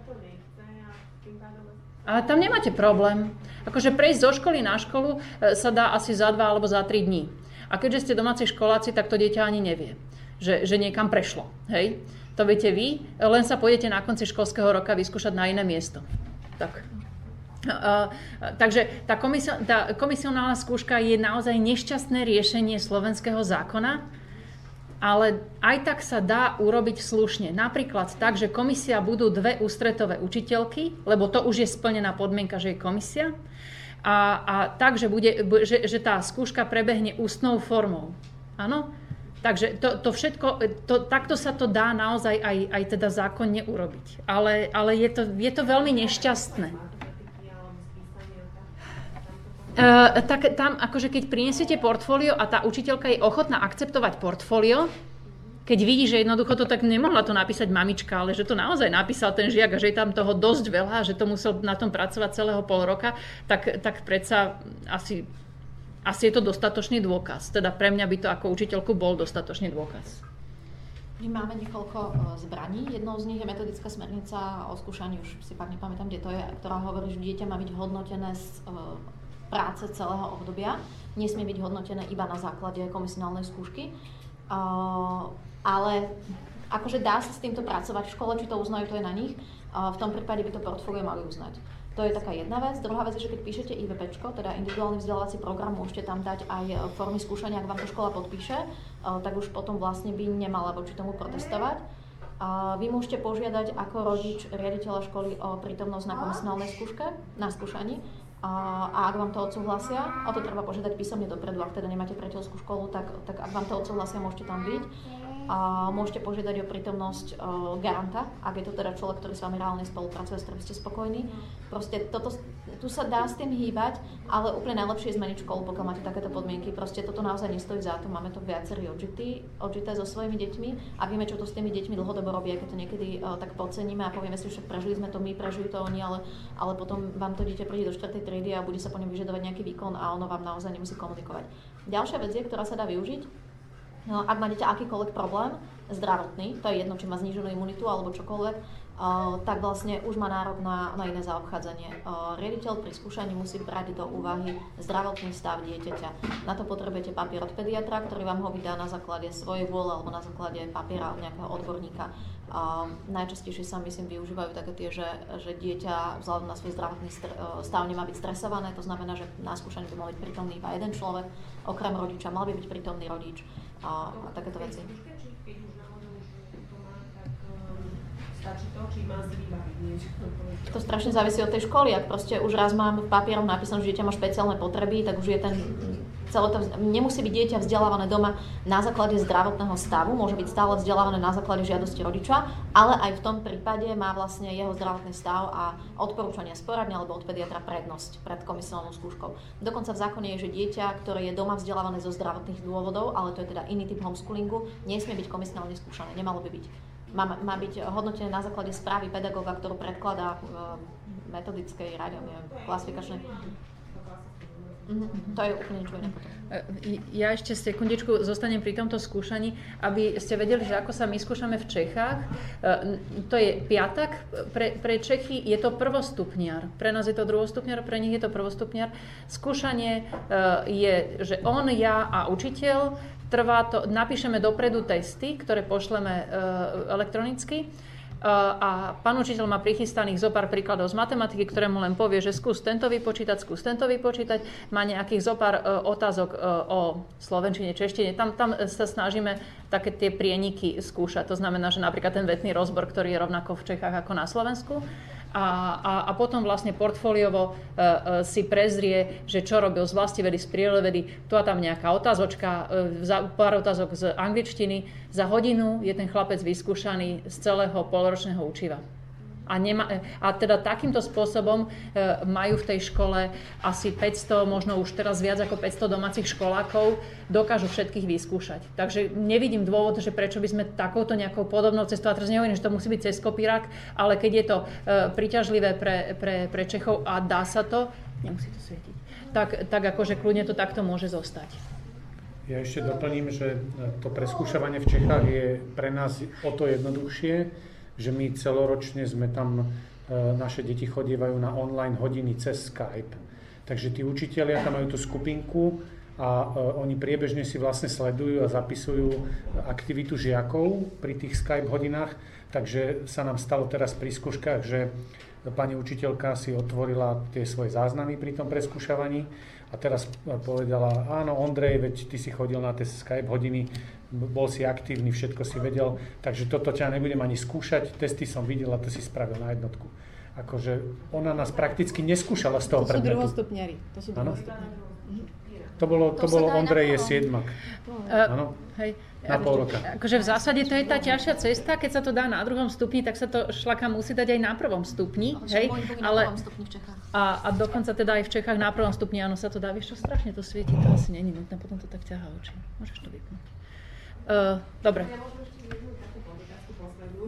Ale tam nemáte problém. Akože prejsť zo školy na školu sa dá asi za 2 alebo za 3 dní. A keďže ste domáci školáci, tak to dieťa ani nevie, že niekam prešlo. Hej? To viete vy, len sa pôjdete na konci školského roka vyskúšať na iné miesto. Tak. Takže tá komisionálna skúška je naozaj nešťastné riešenie slovenského zákona, ale aj tak sa dá urobiť slušne. Napríklad tak, že komisia budú 2 ústretové učiteľky, lebo to už je splnená podmienka, že je komisia. a tak, že tá skúška prebehne ústnou formou. Áno? Takže to všetko, takto sa to dá naozaj aj teda zákonne urobiť. Ale je to veľmi nešťastné. Tak tam, akože keď prinesiete portfólio a tá učiteľka je ochotná akceptovať portfólio, keď vidí, že jednoducho to tak nemohla to napísať mamička, ale že to naozaj napísal ten žiak a že je tam toho dosť veľa, že to musel na tom pracovať celého pol roka, tak predsa asi je to dostatočný dôkaz. Teda pre mňa by to ako učiteľku bol dostatočný dôkaz. My máme niekoľko zbraní. Jednou z nich je metodická smernica o skúšaní, už si fakt nepamätám, kde to je, ktorá hovorí, že dieťa má byť hodnotené z práce celého obdobia. Nesmie byť hodnotené iba na základe komisionálnej skúšky. Ale akože dá sa s týmto pracovať v škole, či to uznajú, to je na nich. V tom prípade by to portfólio mali uznať. To je taká jedna vec. Druhá vec je, že keď píšete IVPčko, teda individuálny vzdelávací program, môžete tam dať aj formy skúšania, ak vám to škola podpíše, tak už potom vlastne by nemala voči tomu protestovať. Vy môžete požiadať ako rodič riaditeľa školy o prítomnosť na komisionálnej skúške, na skúšaní. A ak vám to odsúhlasia, a to treba požiadať písomne dopredu, ak teda nemáte priateľskú školu, tak ak vám to odsúhlasia, môžete tam byť. A môžete požiadať o prítomnosť garanta, ak je to teda človek, ktorý s vami reálne spolupracuje, s ktorým ste spokojní. Proste tu sa dá s tým hýbať, ale úplne najlepšie je zmeniť školu, pokiaľ máte takéto podmienky. Proste toto naozaj nestojí za to. Máme to viacerí odžité so svojimi deťmi a vieme, čo to s tými deťmi dlhodobo robí, keď to niekedy tak podceníme a povieme si, že prežili sme to my, prežili to oni, ale potom vám to dieťa príde do 4. triedy a bude sa po ňom vyžadovať nejaký výkon a ono vám naozaj nemusí komunikovať. Ďalšia vec je, ktorá sa dá využiť. No, ak máte akýkoľvek problém zdravotný, to je jedno, či má zníženú imunitu alebo čokoľvek, tak vlastne už má nárok na iné zaobchádzanie. Riaditeľ pri skúšaní musí brať do úvahy zdravotný stav dieťaťa. Na to potrebujete papier od pediatra, ktorý vám ho vydá na základe svojej vôle alebo na základe papiera od nejakého odborníka. Najčastejšie sa, myslím, využívajú také tie, že dieťa vzhľadom na svoj zdravotný stav nemá byť stresované, to znamená, že na skúšaní by mal byť prítomný iba jeden človek, okrem rodiča mal by byť prítomný rodič a takéto veci. Stačí to, či má si vybaviť niečo? To strašne závisí od tej školy. Ak proste už raz mám v papierom napísané, že dieťa má špeciálne potreby, tak už je nemusí byť dieťa vzdelávané doma na základe zdravotného stavu, môže byť stále vzdelávané na základe žiadosti rodiča, ale aj v tom prípade má vlastne jeho zdravotný stav a odporúčania z poradne alebo od pediatra prednosť pred komisionálnou skúškou. Dokonca v zákone je, že dieťa, ktoré je doma vzdelávané zo zdravotných dôvodov, ale to je teda iný typ homeschoolingu, nesmie byť komisionálne skúšané, nemalo by byť. Má byť hodnotené na základe správy pedagóga, ktorú predkladá v metodickej rade, klasifikačnej. To je úplne niečo iné potom. Ja ešte sekundičku zostanem pri tomto skúšaní, aby ste vedeli, že ako sa my skúšame v Čechách. To je piatak, pre Čechy je to prvostupniar, pre nás je to druhostupniar, pre nich je to prvostupniar. Skúšanie je, že on, ja a učiteľ, trvá to, napíšeme dopredu testy, ktoré pošleme elektronicky a pán učiteľ má prichystaných zo pár príkladov z matematiky, ktoré mu len povie, že skús tento vypočítať, má nejakých zo pár otázok o slovenčine, češtine. Tam sa snažíme také tie prieniky skúšať. To znamená, že napríklad ten vetný rozbor, ktorý je rovnako v Čechách ako na Slovensku. A potom vlastne portfóliovo si prezrie, že čo robil z vlastivedy, z prírodovedy, tu a tam nejaká otázočka, pár otázok z angličtiny. Za hodinu je ten chlapec vyskúšaný z celého polročného učiva. A teda takýmto spôsobom majú v tej škole asi 500, možno už teraz viac ako 500 domácich školákov, dokážu všetkých vyskúšať. Takže nevidím dôvod, že prečo by sme takouto nejakou podobnou cestou, a teraz nehovorím, že to musí byť cez kopírak, ale keď je to príťažlivé pre Čechov a dá sa to, nemusí to svietiť, tak akože kľudne to takto môže zostať. Ja ešte doplním, že to preskúšavanie v Čechách je pre nás o to jednoduchšie, že my celoročne sme tam, naše deti chodievajú na online hodiny cez Skype. Takže tí učitelia tam majú tú skupinku a oni priebežne si vlastne sledujú a zapisujú aktivitu žiakov pri tých Skype hodinách. Takže sa nám stalo teraz pri skúškach, že pani učiteľka si otvorila tie svoje záznamy pri tom preskúšavaní a teraz povedala, áno, Ondrej, veď ty si chodil na tie Skype hodiny, bol si aktívny, všetko si vedel, takže toto ťa nebudem ani skúšať, testy som videl a to si spravil na jednotku. Akože ona nás prakticky neskúšala z toho To sú predmetu. druhostupňari. To sú Áno. druhostupňari. To bolo Ondrej je siedmak. Áno. Hej. Na pol roka. Akože v zásade to je tá ťažšia cesta, keď sa to dá na 2. stupni, tak sa to šlaka musí dať aj na 1. stupni. Hej? Ale na 1. stupni v Čechách. A dokonca teda aj v Čechách na 1. stupni, áno, sa to dá. Vieš čo, strašne to svieti, to asi není nutné, potom to tak ťahá oči. Môžeš to vypnúť. Dobre. Ja možno ešte jednu takú otázku poslednú,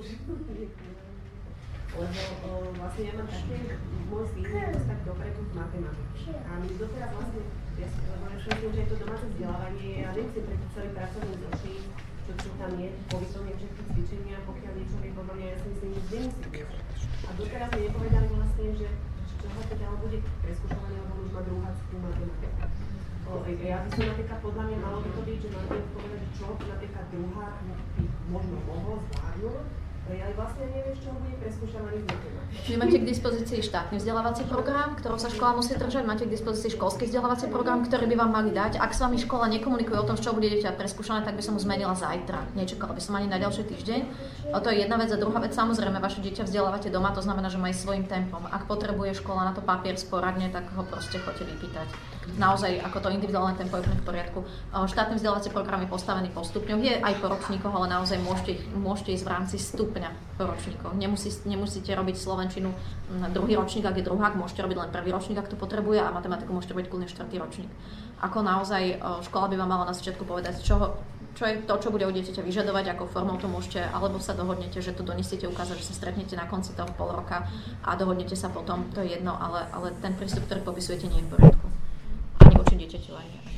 lebo vlastne ja mám také, môj syn je dosť tak dopredu v matematike. A my doteraz vlastne, lebo ja myslím, že je to domáce vzdelávanie, ja nemusím prejsť celý pracovný zošit, čo tam je, povyplňujem všetky cvičenia, pokiaľ niečo mi povedia, ja si myslím, že nemusím viesť. A doteraz mi nepovedali vlastne, že čo ho teda bude preskúšované, lebo už má druhácku matematiku. Ja by som napríklad, podľa mňa malo by to byť, že mám povedať, čo napríklad druhák by možno mohol zvládnuť, ja vlastne neviem, z čoho bude preskúšavaný z matematiky. Vy máte k dispozícii štátny vzdelávací program, ktorou sa škola musí držať, máte k dispozícii školský vzdelávací program, ktorý by vám mali dať. Ak s vami škola nekomunikuje o tom, z čoho bude dieťa preskúšané, tak by som ho zmenila zajtra. Nečakala by som ani na ďalší týždeň. A to je jedna vec. A druhá vec, samozrejme, vaše dieťa vzdelávate doma, to znamená, že má aj svojím tempom. Ak potrebuje škola na to papier z poradne, tak ho proste chodte vypýtať. Naozaj, ako to individuálne tempo je v poriadku. Štátny vzdelávací program je postavený po stupňoch, je aj po ročníkoch, ale naozaj môžete ísť v rámci stupňa po ročníkoch. Nemusíte robiť slovenčinu druhý ročník, ak je druhák, môžete robiť len prvý ročník, ak to potrebuje, a matematiku môžete robiť kľudne štvrtý ročník. Ako naozaj škola by vám mala na začiatku povedať, čo je to, čo bude od dieťaťa vyžadovať, ako formou to môžete, alebo sa dohodnete, že to donesiete ukázať, že sa stretnete na konci toho pol roka a dohodnete sa potom, to je jedno, ale ten prístup, ktorý popisujete, nie je v poriadku. Ani voči dieťaťu, aj nie.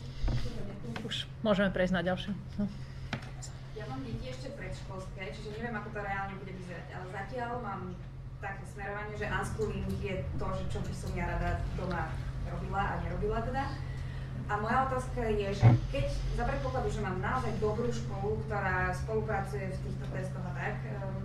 Už môžeme prejsť na ďalšie. No. Ja mám deti ešte predškolské, čiže neviem, ako to reálne bude vyzerať, ale zatiaľ mám také smerovanie, že unschooling je to, že čo by som ja rada doma robila a nerobila teda. A moja otázka je, že keď za predpokladu, že mám naozaj dobrú školu, ktorá spolupracuje v týchto testoch a tak,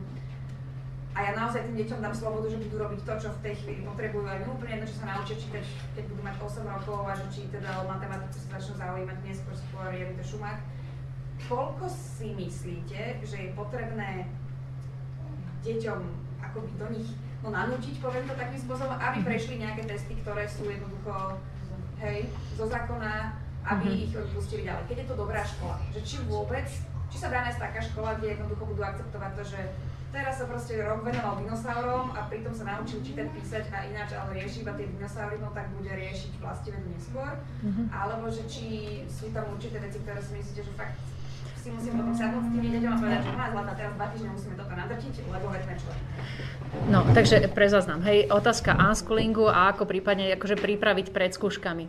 a ja naozaj tým deťom dám slobodu, že budú robiť to, čo v tej chvíli potrebujú, aj úplne jedno, čo sa naučia čítať, keď budú mať 8 rokov, a že či teda o matematiku sa začnú zaujímať skôr je to Šumák. Koľko si myslíte, že je potrebné deťom akoby do nich nanútiť, poviem to takým spôsobom, aby prešli nejaké testy, ktoré sú jednoducho zo zákona, aby ich pustili ďalej. Keď je to dobrá škola, že či vôbec, či sa dá nájsť taká škola, kde jednoducho budú akceptovať to, že teraz sa proste rok venoval dinosaurom a pritom sa naučil čítať, písať a ináč, ale rieši iba tie dinosaury, no tak bude riešiť vlastivedu neskôr. Alebo že či sú tam určité veci, ktoré si myslíte, že fakt si musíme potom sadnúť s tými deťom a povedať, že zlatá, teraz 2 týždne musíme toto nadrtiť, lebo veďme čo. No, takže pre záznam, hej, otázka unschoolingu a ako prípadne akože pripraviť pred skúškami.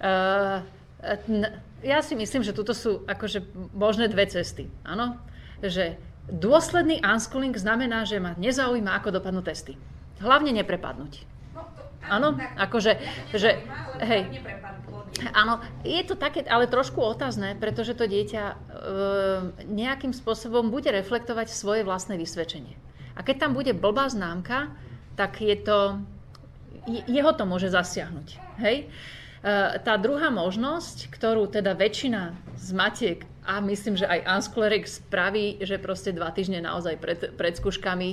Ja si myslím, že tuto sú akože možné dve cesty, áno? Že dôsledný unschooling znamená, že ma nezaujíma, ako dopadnú testy. Hlavne neprepadnúť. Áno, akože, že, hej, áno, je to také, ale trošku otázne, pretože to dieťa nejakým spôsobom bude reflektovať svoje vlastné vysvedčenie. A keď tam bude blbá známka, tak jeho to môže zasiahnuť. Hej? Tá druhá možnosť, ktorú teda väčšina z matiek a myslím, že aj unschooling spraví, že proste 2 týždne naozaj pred skúškami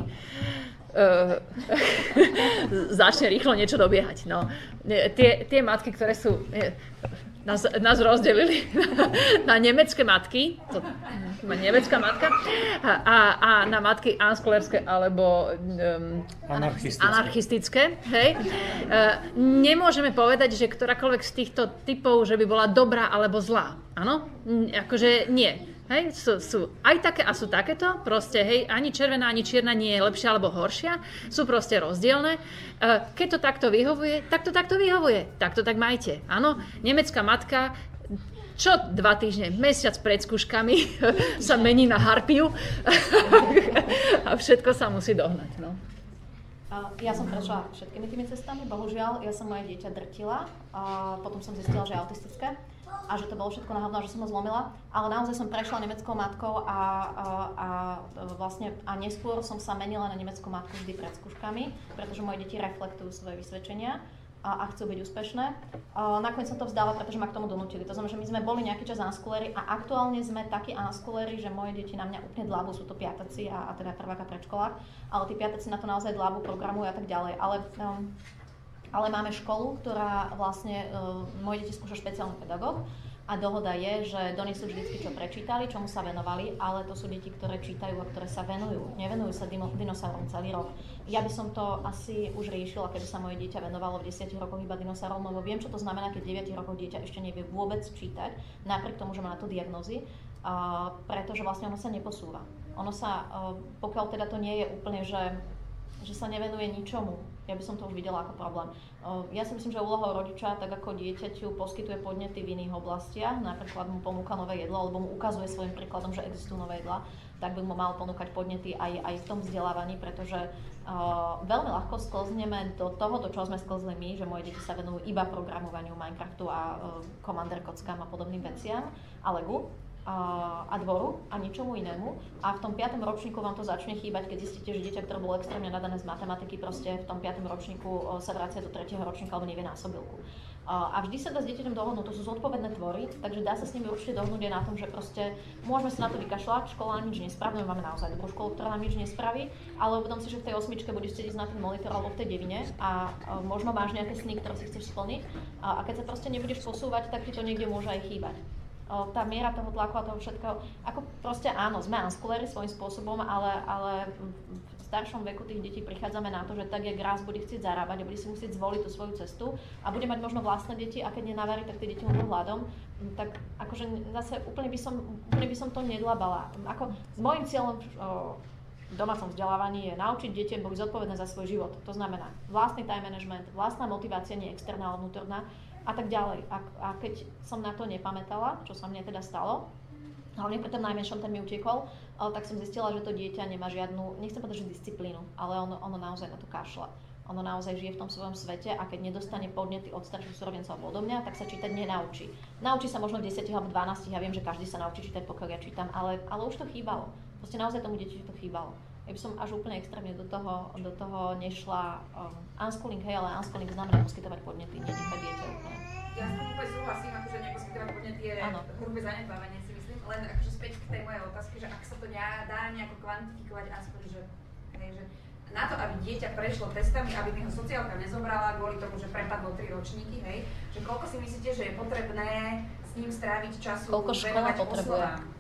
začne rýchlo niečo dobiehať. No. Tie matky, ktoré sú... Nás rozdelili na nemecké matky, to nemecká matka, a na matky unschoolerské alebo anarchistické. Hej. Nemôžeme povedať, že ktorákoľvek z týchto typov, že by bola dobrá alebo zlá. Áno? Akože nie. Hej, sú aj také a sú takéto, proste, hej, ani červená, ani čierna nie je lepšia alebo horšia, sú proste rozdielne. Keď to takto vyhovuje, tak to takto vyhovuje, tak to tak majte, áno. Nemecká matka, čo 2 týždne, mesiac pred skúškami sa mení na harpiu a všetko sa musí dohnať, no. Ja som prešla všetkými tými cestami, bohužiaľ, ja som moje dieťa drtila a potom som zistila, že je autistické a že to bolo všetko na hovno, že som ho zlomila, ale naozaj som prešla nemeckou matkou a neskôr som sa menila na nemeckú matku vždy pred skúškami, pretože moje deti reflektujú svoje vysvedčenia a chcú byť úspešné. Nakoniec som to vzdala, pretože ma k tomu donútili. To znamená, že my sme boli nejaký čas unschooleri a aktuálne sme takí unschooleri, že moje deti na mňa úplne dlábu, sú to piataci a teda prvák a predškolák, ale tí piataci na to naozaj dlábu, programujú a tak ďalej. Ale máme školu, ktorá vlastne, moje deti skúša špeciálny pedagóg a dohoda je, že donesú vždycky, čo prečítali, čomu sa venovali, ale to sú deti, ktoré čítajú a ktoré sa venujú. Nevenujú sa dinosaurom celý rok. Ja by som to asi už riešila, keby sa moje dieťa venovalo v 10 rokoch iba dinosaurom, lebo viem, čo to znamená, keď v 9 rokoch dieťa ešte nevie vôbec čítať, napriek tomu, že má na to diagnózy, pretože vlastne ono sa neposúva. Ono sa, pokiaľ teda to nie je úplne, že sa nevenuje ničomu, ja by som to už videla ako problém. Ja si myslím, že úlohou rodiča, tak ako dieťaťu poskytuje podnety v iných oblastiach, napríklad mu ponúka nové jedlo, alebo mu ukazuje svojím príkladom, že existujú nové jedlá, tak by mu mal ponúkať podnety aj v tom vzdelávaní, pretože veľmi ľahko sklzneme do toho, do čoho sme sklzli my, že moje deti sa venujú iba programovaniu Minecraftu a Commander kockám a podobným veciam a Legu a dvoru a ničomu inému. A v tom 5. ročníku vám to začne chýbať, keď zistíte, že dieťa, ktoré bolo extrémne nadané z matematiky, proste v tom 5. ročníku sa vracia do 3. ročníka alebo nevie násobilku. A vždy sa dá s dieťaťom dohodnúť, to sú zodpovedné tvory, takže dá sa s nimi určite dohodnúť aj na tom, že proste môžeme sa na to vykašľať, škola nám nič nespraví, my máme naozaj dobrú školu, ktorá nám nič nespraví, ale uvedom si, že v tej 8 budeš chcieť ísť na ten monitor alebo v tej 9 a možno máš nejaké sny, ktoré si chceš splniť a keď sa proste nebudeš posúvať, tak ti to niekde môže aj chýbať. Tá miera toho tlaku a toho všetkého, ako proste áno, sme unschooleri svojím spôsobom, ale v staršom veku tých detí prichádzame na to, že tak jak raz bude chcieť zarábať a bude si musieť zvoliť tú svoju cestu a bude mať možno vlastné deti a keď nenavarí, tak tie deti umrú hladom, tak akože zase úplne by som to nedlabala. Ako s môjim cieľom v domácom vzdelávaní je naučiť deti byť zodpovedné za svoj život. To znamená vlastný time management, vlastná motivácia, nie externá, ale vnútorná a tak ďalej. A keď som na to nepamätala, čo sa mne teda stalo, hlavne pri tom najmenšom, ten mi utiekol, tak som zistila, že to dieťa nemá žiadnu, nechcem povedať, že disciplínu, ale ono naozaj na to kašľa. Ono naozaj žije v tom svojom svete a keď nedostane podnety od starších súrodencov alebo odo mňa, tak sa čítať nenaučí. Naučí sa možno v 10 alebo 12, ja viem, že každý sa naučí čítať, pokiaľ ja čítam, ale už to chýbalo. Proste naozaj tomu dieťaťu to chýbalo. Ja by som až úplne extrémne do toho nešla. Unschooling, hej, ale unschooling znamená poskytovať podnety, nenechať dieťa úplne. Ja s tým úplne súhlasím, akože neposkytovať podnety je hrubé zanedbávanie, si myslím, len akože späť k tej mojej otázke, že ak sa to dá nejako kvantifikovať, aspoň, že na to, aby dieťa prešlo testami, aby mi ho sociálka nezobrala kvôli tomu, že prepadlo 3 ročníky, hej, že koľko si myslíte, že je potrebné s ním stráviť času, koľko škola potrebuje?